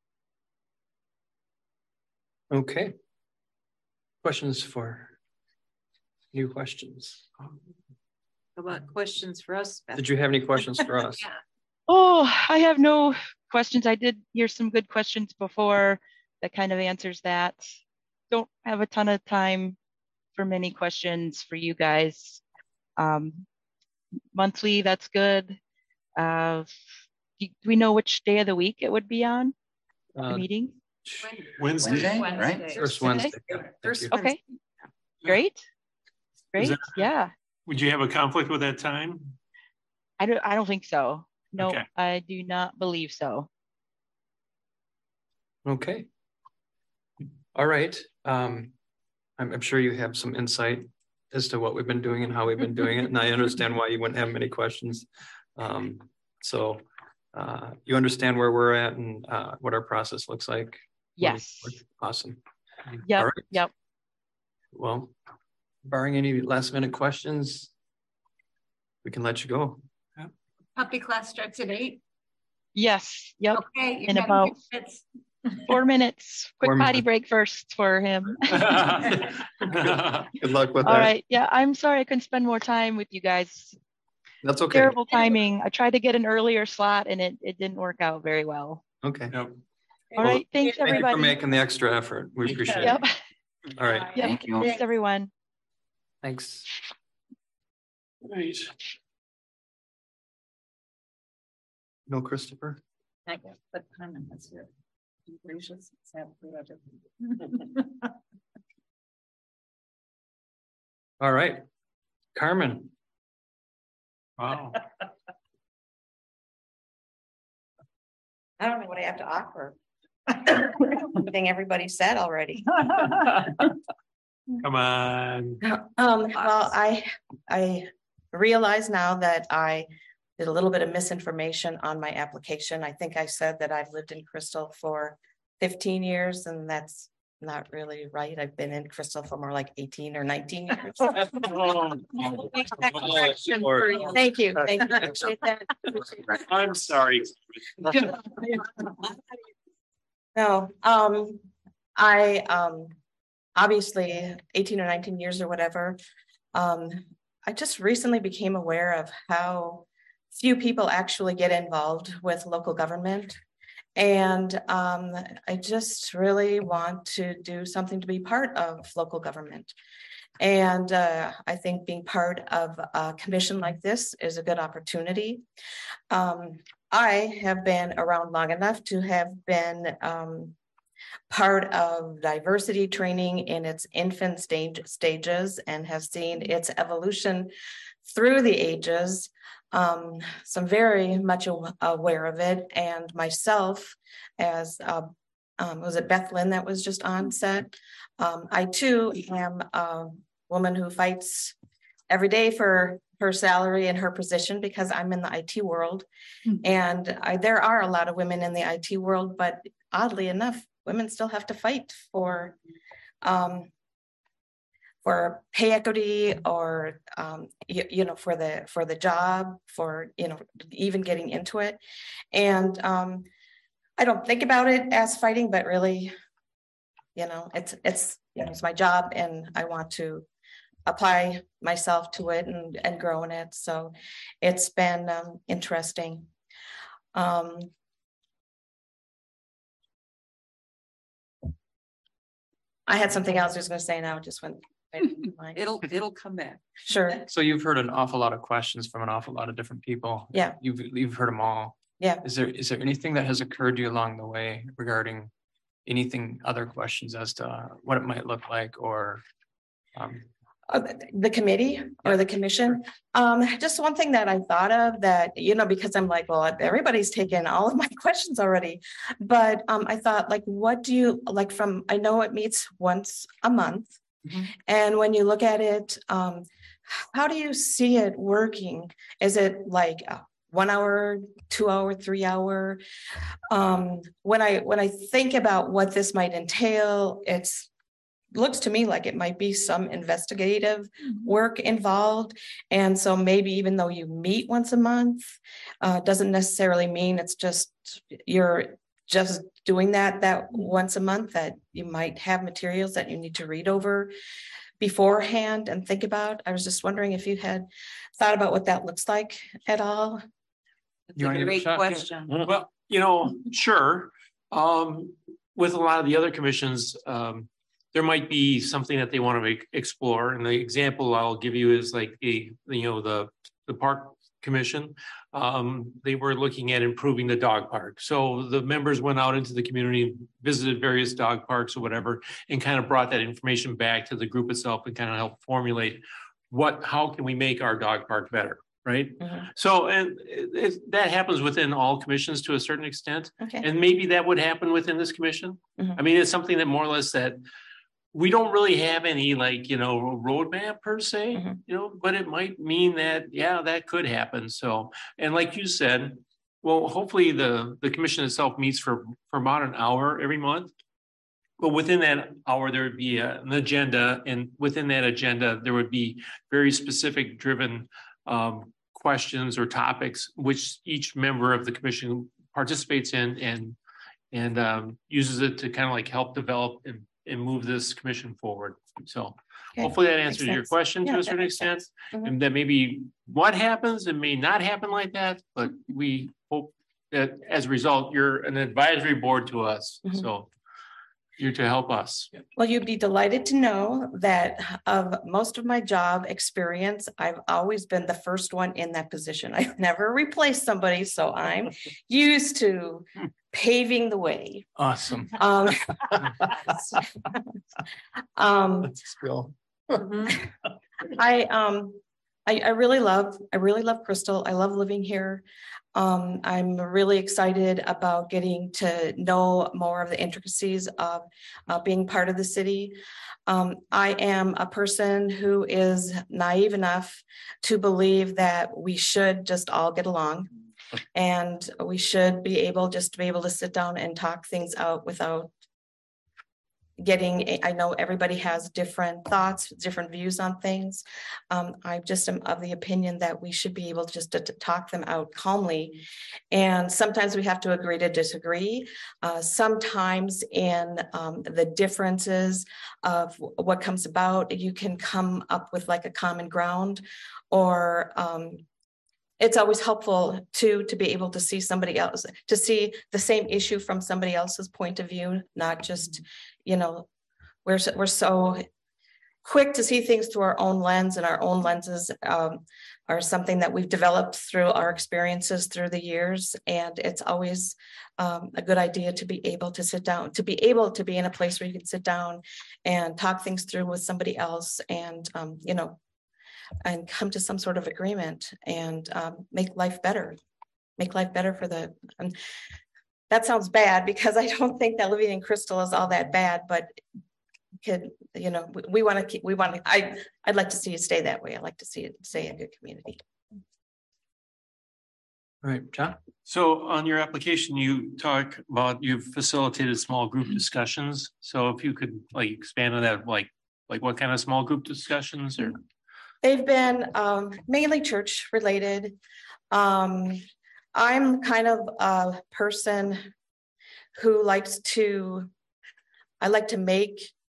Okay. Questions for new questions? How about questions for us, Beth? Did you have any questions for us? Yeah. Oh, I have no questions. I did hear some good questions before that kind of answers that. Don't have a ton of time for many questions for you guys. Um, monthly, that's good. Uh, do, do we know which day of the week it would be on, Uh, the meeting? Wednesday, Wednesday. right? First Wednesday. Yeah, thank First you. Okay, great, great, that- yeah. Would you have a conflict with that time? I don't, I don't think so. No, Okay. I do not believe so. Okay. All right. Um, I'm, I'm sure you have some insight as to what we've been doing and how we've been doing it. And I understand why you wouldn't have many questions. Um, so uh, you understand where we're at and uh, what our process looks like. Yes. Awesome. Yep, All right. yep. Well, barring any last minute questions, we can let you go. Puppy class starts at eight. Yes, yep. Okay. you've In got about minutes. four minutes. Quick Four potty minutes. break first for him. Good luck with All that. right. Yeah, I'm sorry I couldn't spend more time with you guys. That's okay. Terrible timing. I tried to get an earlier slot and it, it didn't work out very well. Okay. Yep. All right. Thanks, Thank you everybody. for making the extra effort. We appreciate Yep. it. All right. Yep. Thank you. Thanks, everyone. Thanks. Right. No, Christopher. I guess, but Carmen is here. Gracious, sad, whatever. All right. Carmen. Wow. I don't know what I have to offer. Everything everybody said already. Come on. Um, well, I, I realize now that I did a little bit of misinformation on my application. I think I said that I've lived in Crystal for fifteen years, and that's not really right. I've been in Crystal for more like eighteen or nineteen years. Thank you. Thank you. Appreciate that. I'm sorry. No, um, I, um, obviously eighteen or nineteen years or whatever. Um, I just recently became aware of how few people actually get involved with local government. And um, I just really want to do something to be part of local government. And uh, I think being part of a commission like this is a good opportunity. Um, I have been around long enough to have been um, part of diversity training in its infant stage stages and have seen its evolution through the ages. Um, so I'm very much aware of it. And myself, as uh, um, was it Beth Lynn that was just on set? Um, I too am a woman who fights every day for her salary and her position because I'm in the I T world. Mm-hmm. And I, there are a lot of women in the I T world, but oddly enough, women still have to fight for um, for pay equity or um, you, you know for the for the job, for you know even getting into it. And um, I don't think about it as fighting, but really, you know, it's it's you know, it's my job, and I want to apply myself to it and and grow in it. So it's been um, interesting. Um, I had something else I was going to say now, it just went. It'll it'll come back. Sure. So you've heard an awful lot of questions from an awful lot of different people. Yeah. You've you've heard them all. Yeah. Is there is there anything that has occurred to you along the way regarding anything, other questions as to what it might look like, or um, Uh, the committee or the commission? Um, just one thing that I thought of that, you know, because I'm like, well, everybody's taken all of my questions already, but um, I thought, like, what do you like from, I know it meets once a month. Mm-hmm. And when you look at it, um, how do you see it working? Is it like uh, one hour, two hour, three hour? Um, when I, when I think about what this might entail, it's, looks to me like it might be some investigative work involved. And so maybe even though you meet once a month, uh, doesn't necessarily mean it's just, you're just doing that, that once a month, that you might have materials that you need to read over beforehand and think about. I was just wondering if you had thought about what that looks like at all. That's a great question. Well, you know, sure. Um, with a lot of the other commissions, um, there might be something that they want to explore. And the example I'll give you is like the, you know, the, the park commission. Um, they were looking at improving the dog park. So the members went out into the community, visited various dog parks or whatever, and kind of brought that information back to the group itself and kind of helped formulate what, how can we make our dog park better? Right. Mm-hmm. So, and it, it, that happens within all commissions to a certain extent. Okay. And maybe that would happen within this commission. Mm-hmm. I mean, it's something that more or less that we don't really have any, like, you know, roadmap per se, mm-hmm. you know, but it might mean that, yeah, that could happen. So, and like you said, well, hopefully the, the commission itself meets for, for about an hour every month. But within that hour, there would be a, an agenda. And within that agenda, there would be very specific driven um, questions or topics, which each member of the commission participates in and, and um, uses it to kind of like help develop and and move this commission forward. So okay. Hopefully that answers your question yeah, to a certain extent. Mm-hmm. And that maybe what happens, it may not happen like that, but we hope that as a result, you're an advisory board to us. Mm-hmm. So you're to help us. Well, you'd be delighted to know that of most of my job experience, I've always been the first one in that position. I've never replaced somebody, so I'm used to paving the way. Awesome. Um, um, That's a skill. I um I, I really love I really love Crystal. I love living here. Um, I'm really excited about getting to know more of the intricacies of uh, being part of the city. Um, I am a person who is naive enough to believe that we should just all get along. And we should be able just to be able to sit down and talk things out without getting, I know everybody has different thoughts, different views on things. Um, I just am of the opinion that we should be able just to, to talk them out calmly. And sometimes we have to agree to disagree. Uh, sometimes in um, the differences of what comes about, you can come up with like a common ground or um, it's always helpful to to be able to see somebody else, to see the same issue from somebody else's point of view, not just, you know, we're so, we're so quick to see things through our own lens, and our own lenses um, are something that we've developed through our experiences through the years. And it's always um, a good idea to be able to sit down, to be able to be in a place where you can sit down and talk things through with somebody else, and, um, you know, and come to some sort of agreement, and um, make life better, make life better for the, um, that sounds bad, because I don't think that living in Crystal is all that bad, but could, you know, we, we want to keep, we want to, I, I'd like to see it stay that way. I'd like to see it stay a good community. All right, John. So on your application, you talk about you've facilitated small group discussions. So if you could like expand on that, like, like what kind of small group discussions or? They've been um, mainly church related. Um, I'm kind of a person who likes to, I like to make,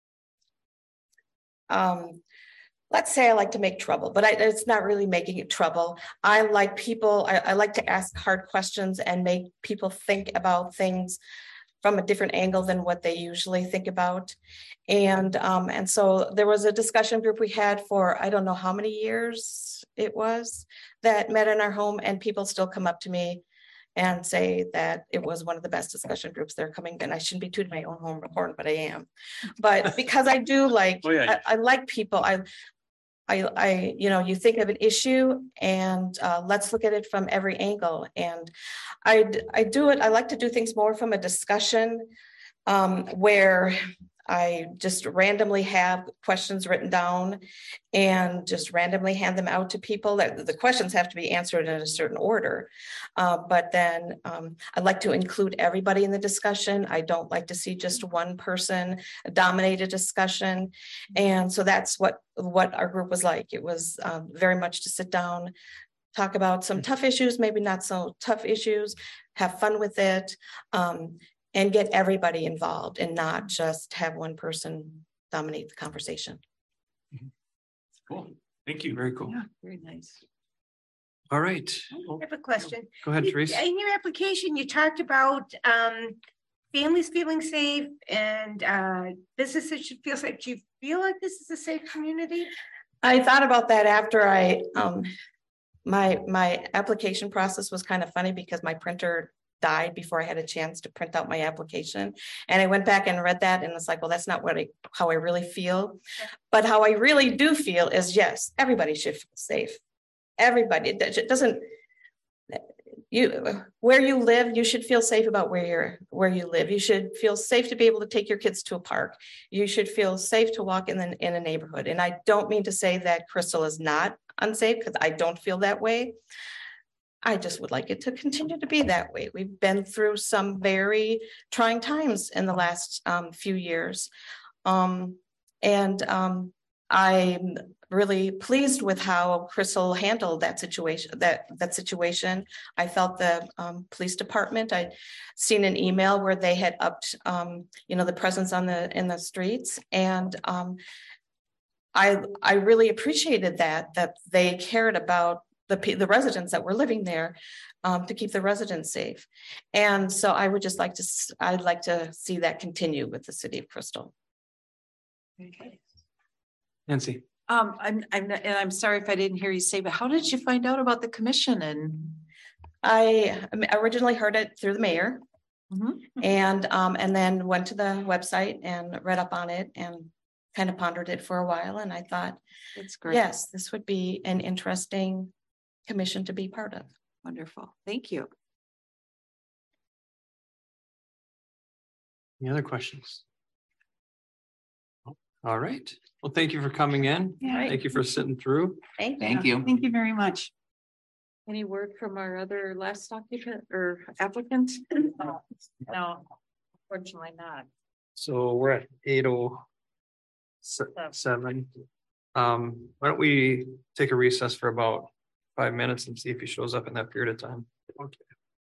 um, let's say I like to make trouble, but I, it's not really making it trouble. I like people, I, I like to ask hard questions and make people think about things from a different angle than what they usually think about. And um, and so there was a discussion group we had for, I don't know how many years it was, that met in our home, and people still come up to me and say that it was one of the best discussion groups they're coming. And I shouldn't be tooting my own home horn, but I am. But because I do like, oh, yeah. I, I like people, I, I, I, you know, you think of an issue and uh, let's look at it from every angle. And I, I do it, I like to do things more from a discussion um, where I just randomly have questions written down and just randomly hand them out to people. That the questions have to be answered in a certain order. Uh, but then um, I like to include everybody in the discussion. I don't like to see just one person dominate a discussion. And so that's what, what our group was like. It was um, very much to sit down, talk about some tough issues, maybe not so tough issues, have fun with it. Um, and get everybody involved and not just have one person dominate the conversation. Cool. Thank you. Very cool. Yeah, very nice. All right. I have a question. Go ahead, Teresa. In your application, you talked about um, families feeling safe and uh, businesses should feel safe. Do you feel like this is a safe community? I thought about that after I, um, my, my application process was kind of funny because my printer died before I had a chance to print out my application. And I went back and read that and it's like, well, that's not what I, how I really feel. But how I really do feel is, yes, everybody should feel safe. Everybody, it doesn't, you, where you live, you should feel safe about where you're, where you live. You should feel safe to be able to take your kids to a park. You should feel safe to walk in, the, in a neighborhood. And I don't mean to say that Crystal is not unsafe, because I don't feel that way. I just would like it to continue to be that way. We've been through some very trying times in the last um, few years. Um, and um, I'm really pleased with how Crystal handled that situation, that, that situation. I felt the um, police department, I'd seen an email where they had upped, um, you know, the presence on the, in the streets. And um, I, I really appreciated that, that they cared about the, the residents that were living there um, to keep the residents safe. And so I would just like to, I'd like to see that continue with the city of Crystal. Okay. Nancy. Um, I'm, I'm, and I'm sorry if I didn't hear you say, but how did you find out about the commission? And I originally heard it through the mayor, mm-hmm. and, um, and then went to the website and read up on it and kind of pondered it for a while. And I thought, that's great. Yes, this would be an interesting commission to be part of. Wonderful. Thank you. Any other questions? All right. Well, thank you for coming in. Yeah. Thank you for sitting through. Thank you. Thank you. Thank you very much. Any word from our other last occupant or applicant? No, unfortunately not. So we're at eight oh seven. Um, why don't we take a recess for about five minutes and see if he shows up in that period of time. Okay.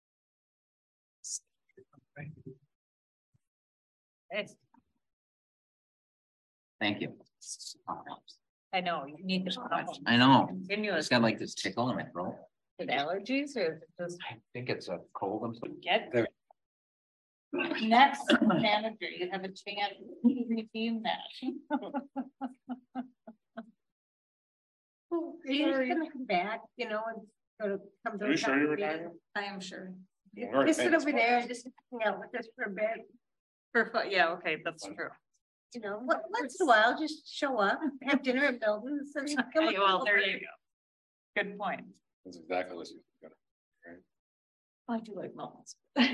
Thank you. I know, you need to. I know. Continuous. It's got like this tickle in my throat. With allergies or just I think it's a cold. I'm sorry. get There. next manager, you have a chance to redeem that. Are you just gonna come back, you know, and sort of come to. Are you a sure you're conclusion? retiring? I am sure. Yeah, All right, Just sit thanks. over there and just hang out with us for a bit. For fun, yeah, okay, that's true. You know, what- once in a while, just show up, have dinner at Belton's. and come Okay, well, there over. you go. Good point. That's exactly what you got. I do like Melton's.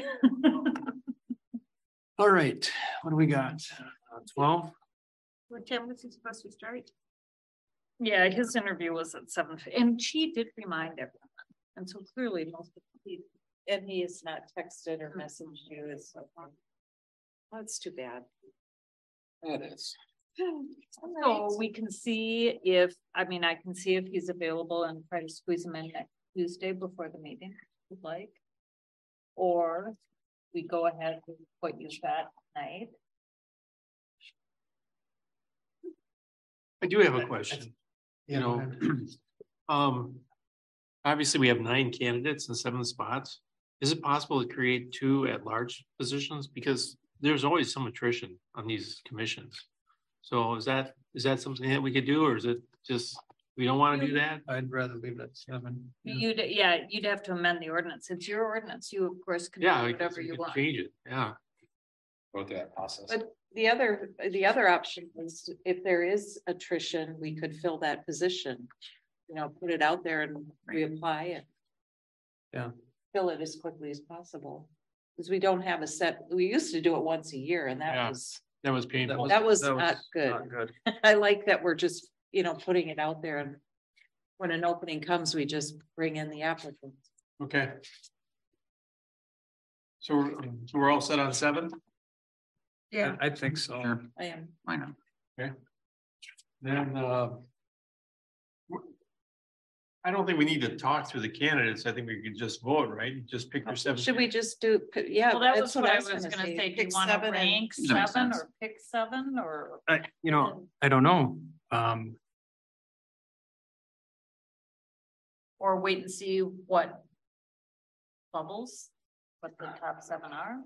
All right, what do we got? Uh, Twelve? What time was he supposed to start? Yeah, his interview was at seven, and she did remind everyone, and so clearly most of the, and he has not texted or messaged you, is so. That's too bad. It is. So we can see if, I mean, I can see if he's available and try to squeeze him in next Tuesday before the meeting, if you'd like. Or we go ahead with what you got tonight. I do have a question. You know, um, obviously we have nine candidates and seven spots. Is it possible to create two at-large positions? Because there's always some attrition on these commissions. So is that, is that something that we could do, or is it just, we don't want to do that? I'd rather leave it at seven. You'd, yeah, you'd have to amend the ordinance. It's your ordinance. You of course can do Yeah, whatever we you could want. change it, yeah. Go through that process. But the other, the other option is if there is attrition, we could fill that position. You know, put it out there and reapply it. Yeah. Fill it as quickly as possible. Because we don't have a set, we used to do it once a year and that Yeah. was, That was painful. that was not good. Not good. I like that we're just, you know, putting it out there and when an opening comes, we just bring in the applicants. Okay. So, we're- so we're all set on seven? Yeah. I I think so. I am. Why not? Okay. Then, uh. I don't think we need to talk through the candidates. I think we could just vote, right? Just pick your seven. Should we just do, yeah. Well, that that's was what I was gonna say. Do you Pick want to seven and- rank That makes seven sense. or pick seven or? I, you know, I don't know. Um, Or wait and see what bubbles, what the top seven are?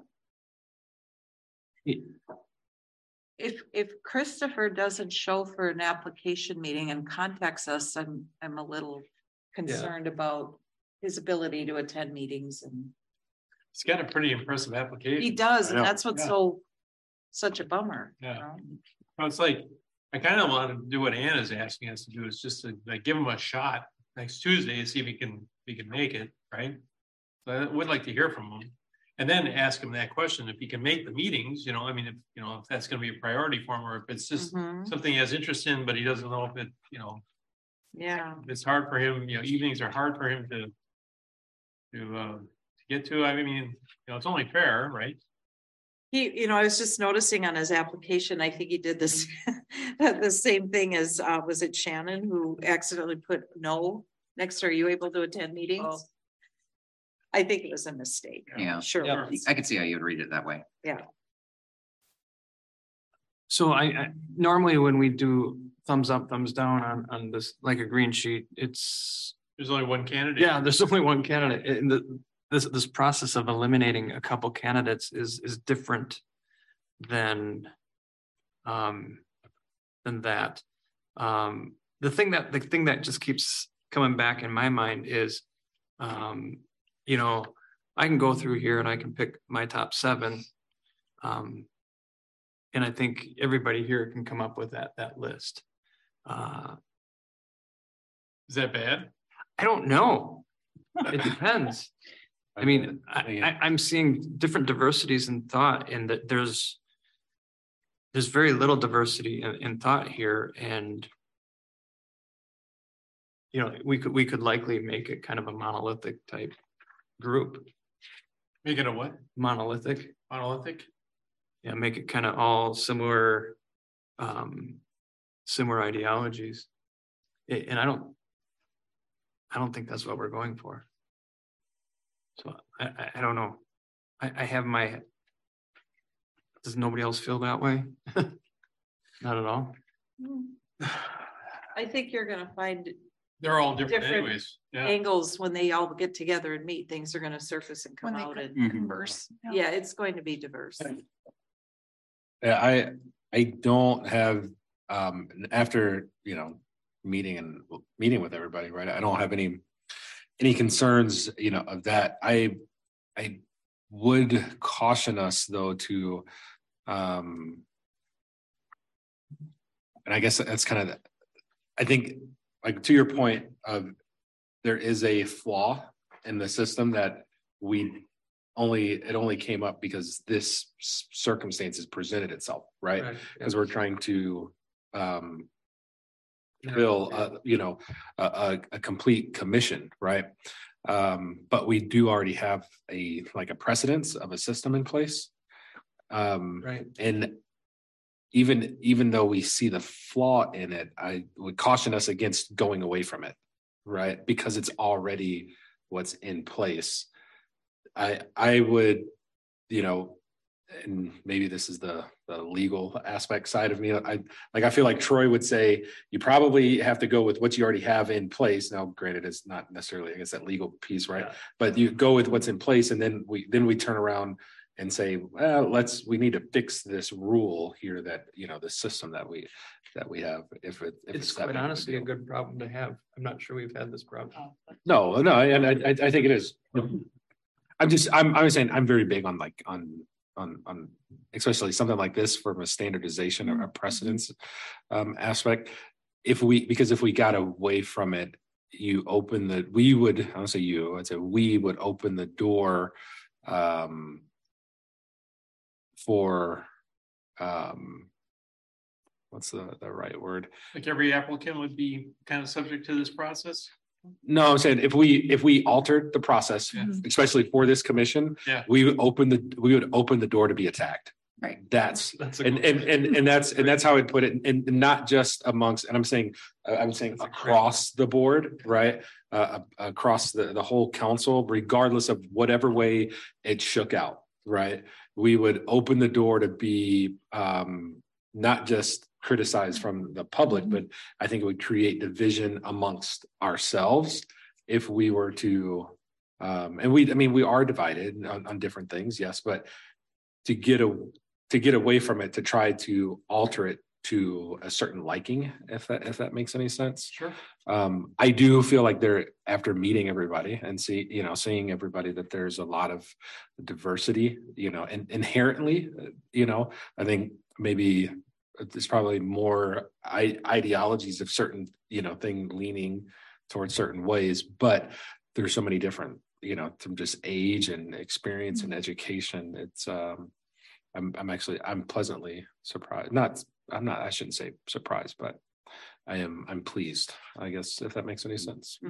If, if Christopher doesn't show for an application meeting and contacts us, I'm, I'm a little concerned about his ability to attend meetings and. He's got a pretty impressive application. He does, and Yeah. that's what's Yeah. so, such a bummer. you Yeah. know? Well, it's like, I kind of want to do what Anna's asking us to do, is just to like give him a shot next Tuesday and see if he can, if he can make it, right? So I would like to hear from him. And then ask him that question, if he can make the meetings, you know, I mean, if, you know, if that's gonna be a priority for him, or if it's just Mhm. something he has interest in, but he doesn't know if it, you know, Yeah, it's hard for him, you know, evenings are hard for him to to, uh, to get to. I mean, you know, it's only fair, right? he, you know, I was just noticing on his application, I think he did this, the same thing as, uh, was it Shannon who accidentally put no next to, are you able to attend meetings? Oh. I think it was a mistake. Yeah. Sure. Yeah. was. I could see how you would read it that way. Yeah. so I, I, normally when we do thumbs up, thumbs down on, on this, like a green sheet, it's, There's only one candidate. yeah, there's only one candidate. And the, this, this process of eliminating a couple candidates is, is different than, um, than that. Um, the thing that, the thing that just keeps coming back in my mind is, um, you know, I can go through here and I can pick my top seven. Um, and I think everybody here can come up with that, that list. Uh, Is that bad? I don't know. It depends. I mean, I, I, I'm seeing different diversities in thought, and that there's there's very little diversity in, in thought here, and you know, we could we could likely make it kind of a monolithic type group. Make it a what? Monolithic. Monolithic? Yeah, make it kind of all similar, um, similar ideologies, It- and I don't, I don't think that's what we're going for. So I, I, I don't know. I, I have my. Does nobody else feel that way? Not at all. I think you're gonna find They're all different different anyways. Yeah. angles when they all get together and meet, things are gonna surface and come When they out and Mhm. converse. yeah, it's going to be diverse. Yeah, I, I don't have, um, after, you know, meeting and meeting with everybody, right? I don't have any, any concerns, you know, of that. I, I would caution us though to, um, and I guess that's kind of, the, I think, like to your point of there is a flaw in the system that we only, it only came up because this circumstances presented itself, right? Right, Because yeah. we're trying to, um, fill, uh, you know, a, a, a complete commission, right? Um, but we do already have a, like a precedence of a system in place. Um, Right. And even, even though we see the flaw in it, I would caution us against going away from it, right? Because it's already what's in place. I, I would, you know, and maybe this is the, the legal aspect side of me. I like, I feel like Troy would say, you probably have to go with what you already have in place. Now, granted, it's not necessarily, I guess, that legal piece, right? Yeah. But you go with what's in place, and then we, then we turn around and say, well, let's, we need to fix this rule here that, you know, the system that we, that we have. If it, if It's that quite big of a honestly a deal. good problem to have. I'm not sure we've had this problem. No, no, and I, I, I think it is. I'm just, I'm, I'm saying, I'm very big on like, on, on, on, especially something like this from a standardization or a precedence um, aspect. If we, because if we got away from it, you open the, we would, I don't say you, I'd say we would open the door um, for, um, what's the, the right word? Like every applicant would be kind of subject to this process. No, I'm saying if we, if we altered the process, Yeah. especially for this commission, Yeah. we would open the, we would open the door to be attacked. Right. That's, That's a and, and, and, and that's, and that's how I'd put it. And not just amongst, and I'm saying, uh, I'm saying across the board, right? Uh, across the, the whole council, regardless of whatever way it shook out, right? We would open the door to be, um, not just criticized from the public, but I think it would create division amongst ourselves if we were to, um, and we, I mean, we are divided on, on different things, yes, but to get a, to get away from it, to try to alter it to a certain liking, if that, if that makes any sense. Sure. Um, I do feel like they're, after meeting everybody and see, you know, seeing everybody, that there's a lot of diversity, you know, and inherently, you know, I think maybe there's probably more I- ideologies of certain, you know, thing leaning towards certain ways, but there's so many different, you know, from just age and experience and education. It's, um, I'm, I'm actually, I'm pleasantly surprised. Not, I'm not, I shouldn't say surprised, but I am, I'm pleased, I guess, if that makes any sense.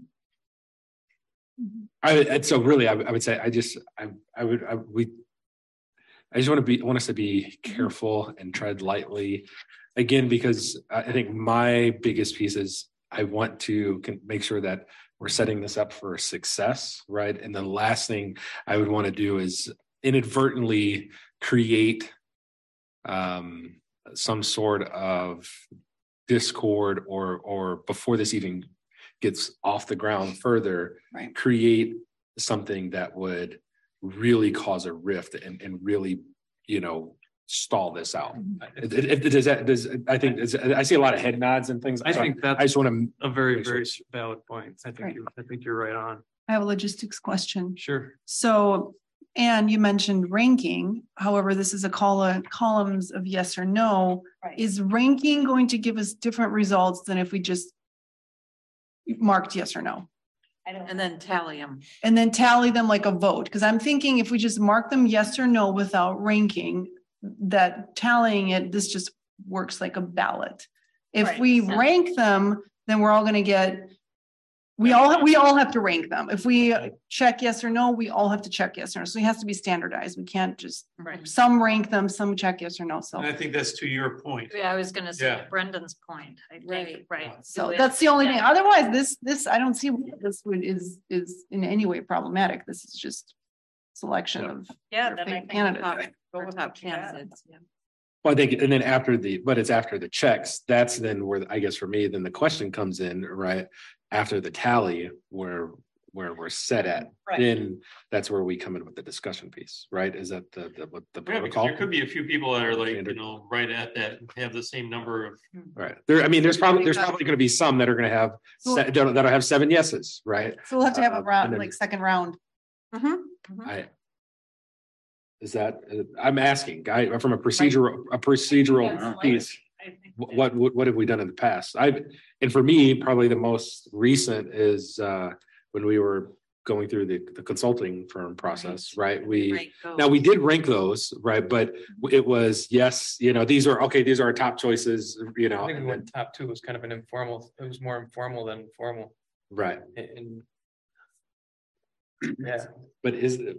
I, and so really, I, I would say, I just, I, I would, I, we, I just want to be, I want us to be careful and tread lightly again, because I think my biggest piece is I want to can make sure that we're setting this up for success, right? And the last thing I would want to do is inadvertently create um, some sort of discord or, or before this even gets off the ground further, right. create something that would really cause a rift and, and really, you know, stall this out. It, it, it, does that, does, I think, is, I see a lot of head nods and things. I think that's I just want to a very, very valid point. I think Right. you, I think you're right on. I have a logistics question. Sure. So, and you mentioned ranking. However, this is a column columns of yes or no. Right. Is ranking going to give us different results than if we just marked yes or no? And then tally them. And then tally them like a vote? Because I'm thinking if we just mark them yes or no without ranking, that tallying it, this just works like a ballot. If Right. we Yeah. rank them, then we're all going to get, we all, we all have to rank them. If we check yes or no, we all have to check yes or no. So it has to be standardized. We can't just, Right. some rank them, some check yes or no. So, And I think that's to your point. Yeah, I was gonna say Yeah. Brendan's point, I think, right. so Do it. that's the only thing. Yeah. Otherwise, this, this, I don't see what this would is, is in any way problematic. This is just selection of Yeah, your then I favorite think candidate. Top, Go with top what you got. candidates. Yeah. Well, I think, and then after the, but it's after the checks, that's then where, I guess for me, then the question comes in, right? After the tally, where, where we're set at, Right. then that's where we come in with the discussion piece, right? Is that the, the, what the Yeah, because protocol? there could be a few people that are like, you know, right at that, have the same number of. Right. There, I mean, there's probably, there's probably going to be some that are going to have, se- that'll that'll have seven yeses, right? So we'll have to have Uh, a round, and then like second round. I. Is that, uh, I'm asking, guy, from a procedural, a procedural piece. What, what, what have we done in the past? I've, and for me, probably the most recent is, uh, when we were going through the, the consulting firm process, right? We, Rank those. now we did rank those, right? But it was, yes, you know, these are, okay, these are our top choices, you know. I think we and went then- top two was kind of an informal, it was more informal than formal. Right. And. Yeah. But is it?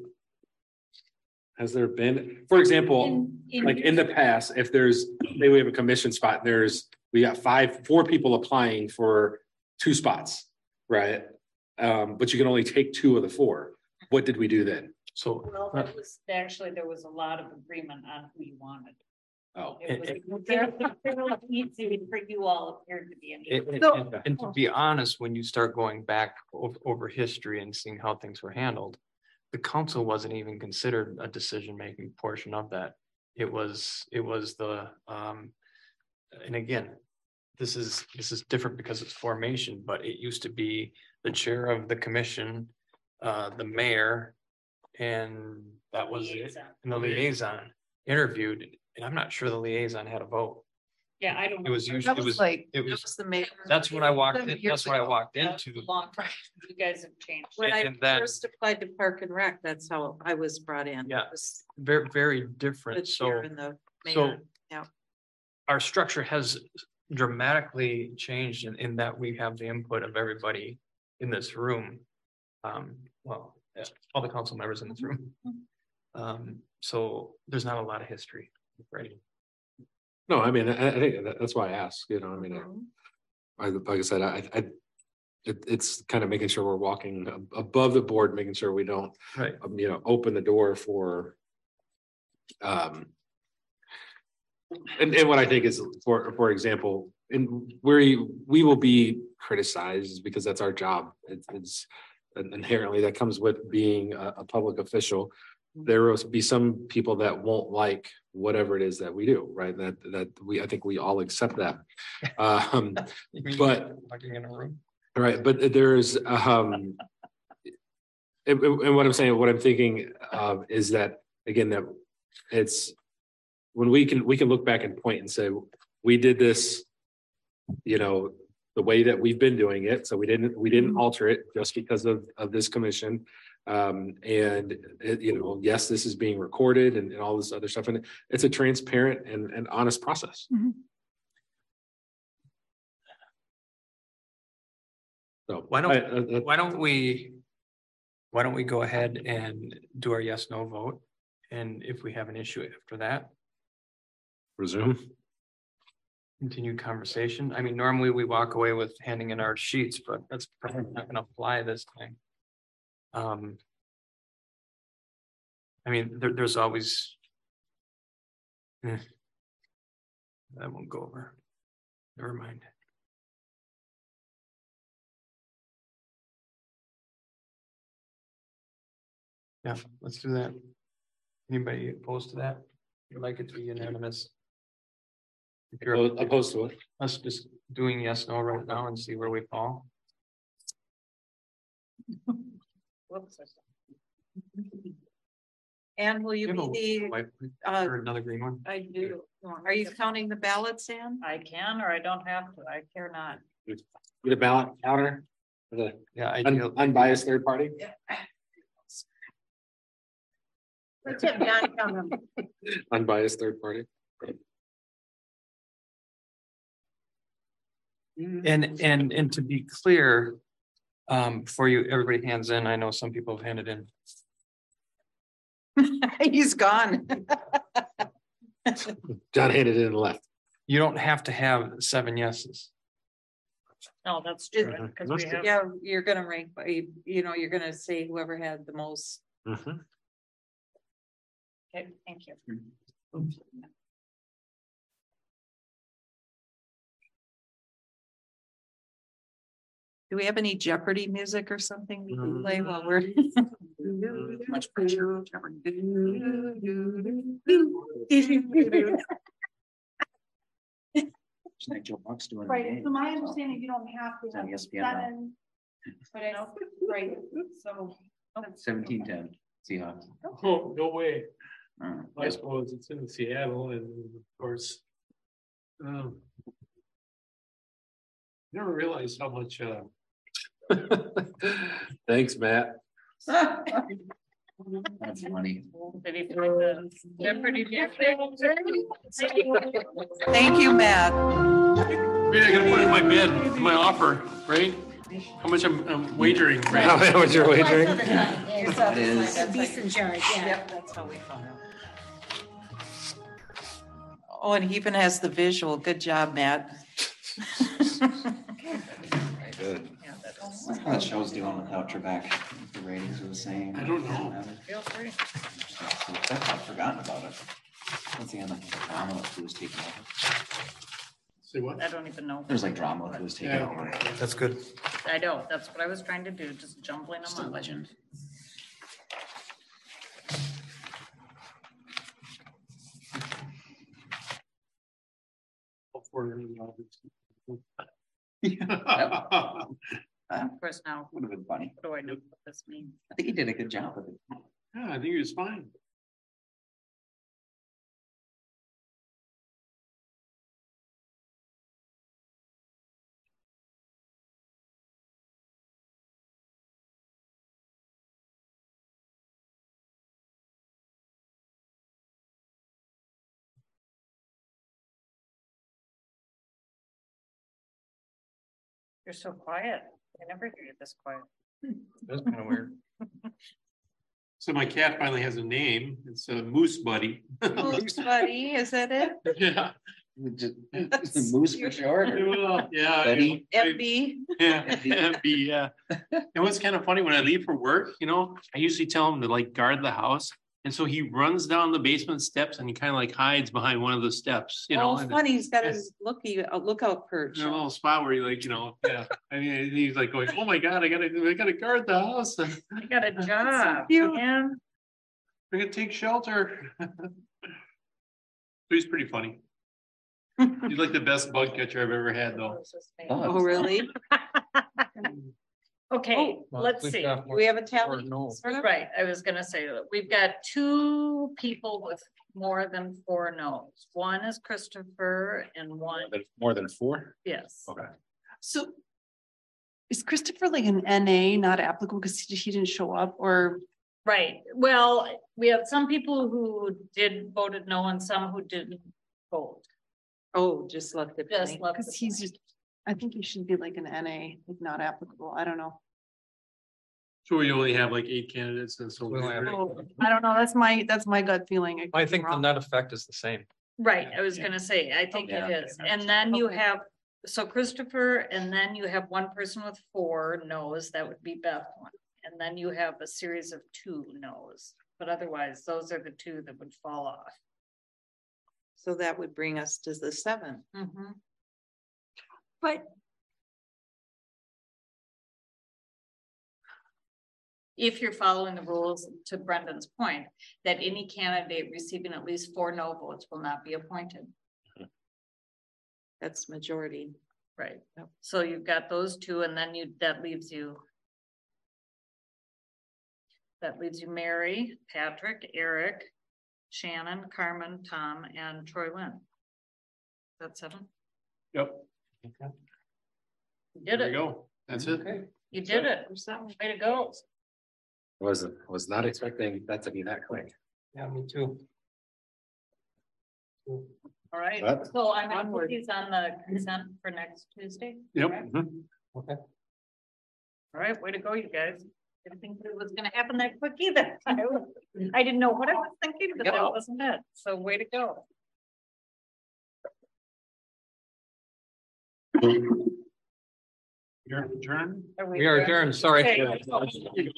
Has there been, for example, In- in- like in the past, if there's, maybe we have a commission spot, there's, we got five, four people applying for two spots, right? Um, but you can only take two of the four. What did we do then? So. Well, it was, actually, there was a lot of agreement on who you wanted. Oh. It was fairly easy for you all appeared to be. It- any- it- and, and to be honest, when you start going back over, over history and seeing how things were handled, the council wasn't even considered a decision-making portion of that. It was, it was the, um, and again, this is, this is different because it's formation, but it used to be the chair of the commission, uh, the mayor, and that was it, Liaison. and the liaison interviewed, and I'm not sure the liaison had a vote. Yeah, I don't. It was know. usually, it was, it That was, was the mayor. that's when I walked in, Years that's when I ago. walked That's into. a long time. You guys have changed. When I and then- first applied to Park and Rec, that's how I was brought in. Yeah. It was Very, very The different, so, chair and the so. mayor, yeah. Our structure has dramatically changed in, in that we have the input of everybody in this room. Um, well, yeah, all the council members in this room. Um, so there's not a lot of history, right? No, I mean, I, I think that- that's why I asked, you know, I mean, I, I- like I said, I, I, it, it's kind of making sure we're walking ab- above the board, making sure we don't, Right. um, you know, open the door for, um, and, and what I think is, for, for example, in where you- we will be criticized because that's our job. It's, it's inherently that comes with being a, a public official. There will be some people that won't like whatever it is that we do, right? That, that we, I think we all accept that. Um, but, Walking in a room. right, but there's, um, and, and what I'm saying, what I'm thinking of is that, again, that it's, when we can, we can look back and point and say, we did this, you know, the way that we've been doing it. So we didn't, we didn't alter it just because of, of this commission. Um, and it, you know, yes, this is being recorded and, and all this other stuff. And it's a transparent and, and honest process. So Why I- don't, I- I- why don't we, why don't we go ahead and do our yes, no vote? And if we have an issue after that, resume. continued conversation. I mean, normally we walk away with handing in our sheets, but that's probably not gonna fly this time. Um. I mean, there, there's always. Eh. That won't go over. Never mind. Yeah, let's do that. Anybody opposed to that? You'd like it to be unanimous? If you're Opposed- opposed to it? Us just doing yes, no right now and see where we fall. Whoops. And will you You have a be white- the, uh, or another green one? I do. Are you counting the ballots, Ann? I can, or I don't have to. I care not. Get a ballot counter. for the Yeah, I un- do. unbiased third party. Let's have Don come. Unbiased third party. And, and, and to be clear, um, before you, everybody hands in, I know some people have handed in. He's gone. John handed it in and left. You don't have to have seven yeses. No, that's true. Because we have. Yeah, you're gonna rank, by you you know, you're gonna say whoever had the most. Okay, thank you. Do we have any Jeopardy music or something we can play while we're? Much pressure. Tonight Joe Buck's doing the Right, game. so my understanding, you don't have to It's on have E S P N now. seven. But I know, right, so. Seventeen ten Seahawks. Oh, no way. Mm, I suppose it's in Seattle and of course. Um. Never realized how much, uh. Thanks, Matt. That's funny. Thank you, Matt. Maybe I gotta put it in my bid, in my offer, right? How much I'm, I'm wagering, right? How much you're wagering? That is. Decent charge, yeah. Yep, that's how we found out. Oh, and he even has the visual. Good job, Matt. Good. How the show's doing without Trebek? The ratings are the same. I don't know. Feel free. I've forgotten about it. Once again, like drama with who was taking over. Say what? I don't even know. There's like drama with who was taking Yeah. over. That's good. I know, that's what I was trying to do, just jumbling Just them a up. legend. Of course, now, Would have been funny. what do I know what this means? I think he did a good job with it. Yeah, I think he was fine. You're so quiet. I never hear you this quiet. That's kind of weird. So my cat finally has a name. It's a Moose Buddy. Moose Buddy, is that it? Yeah. Just Moose for short. or- Well, yeah. Betty? I- F B. Yeah, F B, yeah. It was kind of funny when I leave for work, you know, I usually tell him to like guard the house. And so he runs down the basement steps and he kind of like hides behind one of the steps, you know. Oh, and funny, he's got his looky, a lookout perch. there's a little spot where he like, you know, yeah. I mean, he's like going, oh my God, I gotta, I gotta guard the house. And I got a job, cute. man. we're gonna take shelter. So he's pretty funny. He's like the best bug catcher I've ever had though. Oh, really? Okay, Well, let's we've see. got Do we have a Or tally? no. Sort of? Right, I was gonna say, that we've got two people with more than four no's. One is Christopher and one, More than four? yes. Okay. So is Christopher like an N A not applicable because he he didn't show up or? Right, well, we have some people who did voted no and some who didn't vote. Oh, just left it. Just blank. left Because it he's just, I think he should be like an N A, like not applicable. I don't know. So we only have like eight candidates and so. We only have eight. Oh, I don't know. That's my, that's my gut feeling. could I be think the wrong. net effect is the same. Right, I was gonna say, I think it Okay. is, and then you Okay. have, so Christopher, and then you have one person with four no's, that would be Beth one. And then you have a series of two no's, but otherwise, those are the two that would fall off. So that would bring us to the seven. Mhm. But If you're following the rules, to Brendan's point, that any candidate receiving at least four no votes will not be appointed. That's majority. Right, so you've got those two, and then you, that leaves you. That leaves you Mary, Patrick, Eric, Shannon, Carmen, Tom, and Troy Lynn. That's seven. Yep. You There did we it. go. That's it. You did it. Way to go. Wasn't, was not expecting that to be that quick. Yeah, me too. All right, That- so I'm gonna put these on the consent for next Tuesday. Yep. All right? Mhm. Okay. All right, way to go, you guys. Didn't think it was gonna happen that quick either. I was- I didn't know what I was thinking, but that wasn't it. So way to go. You're adjourned. Are We are adjourned, sorry. Okay.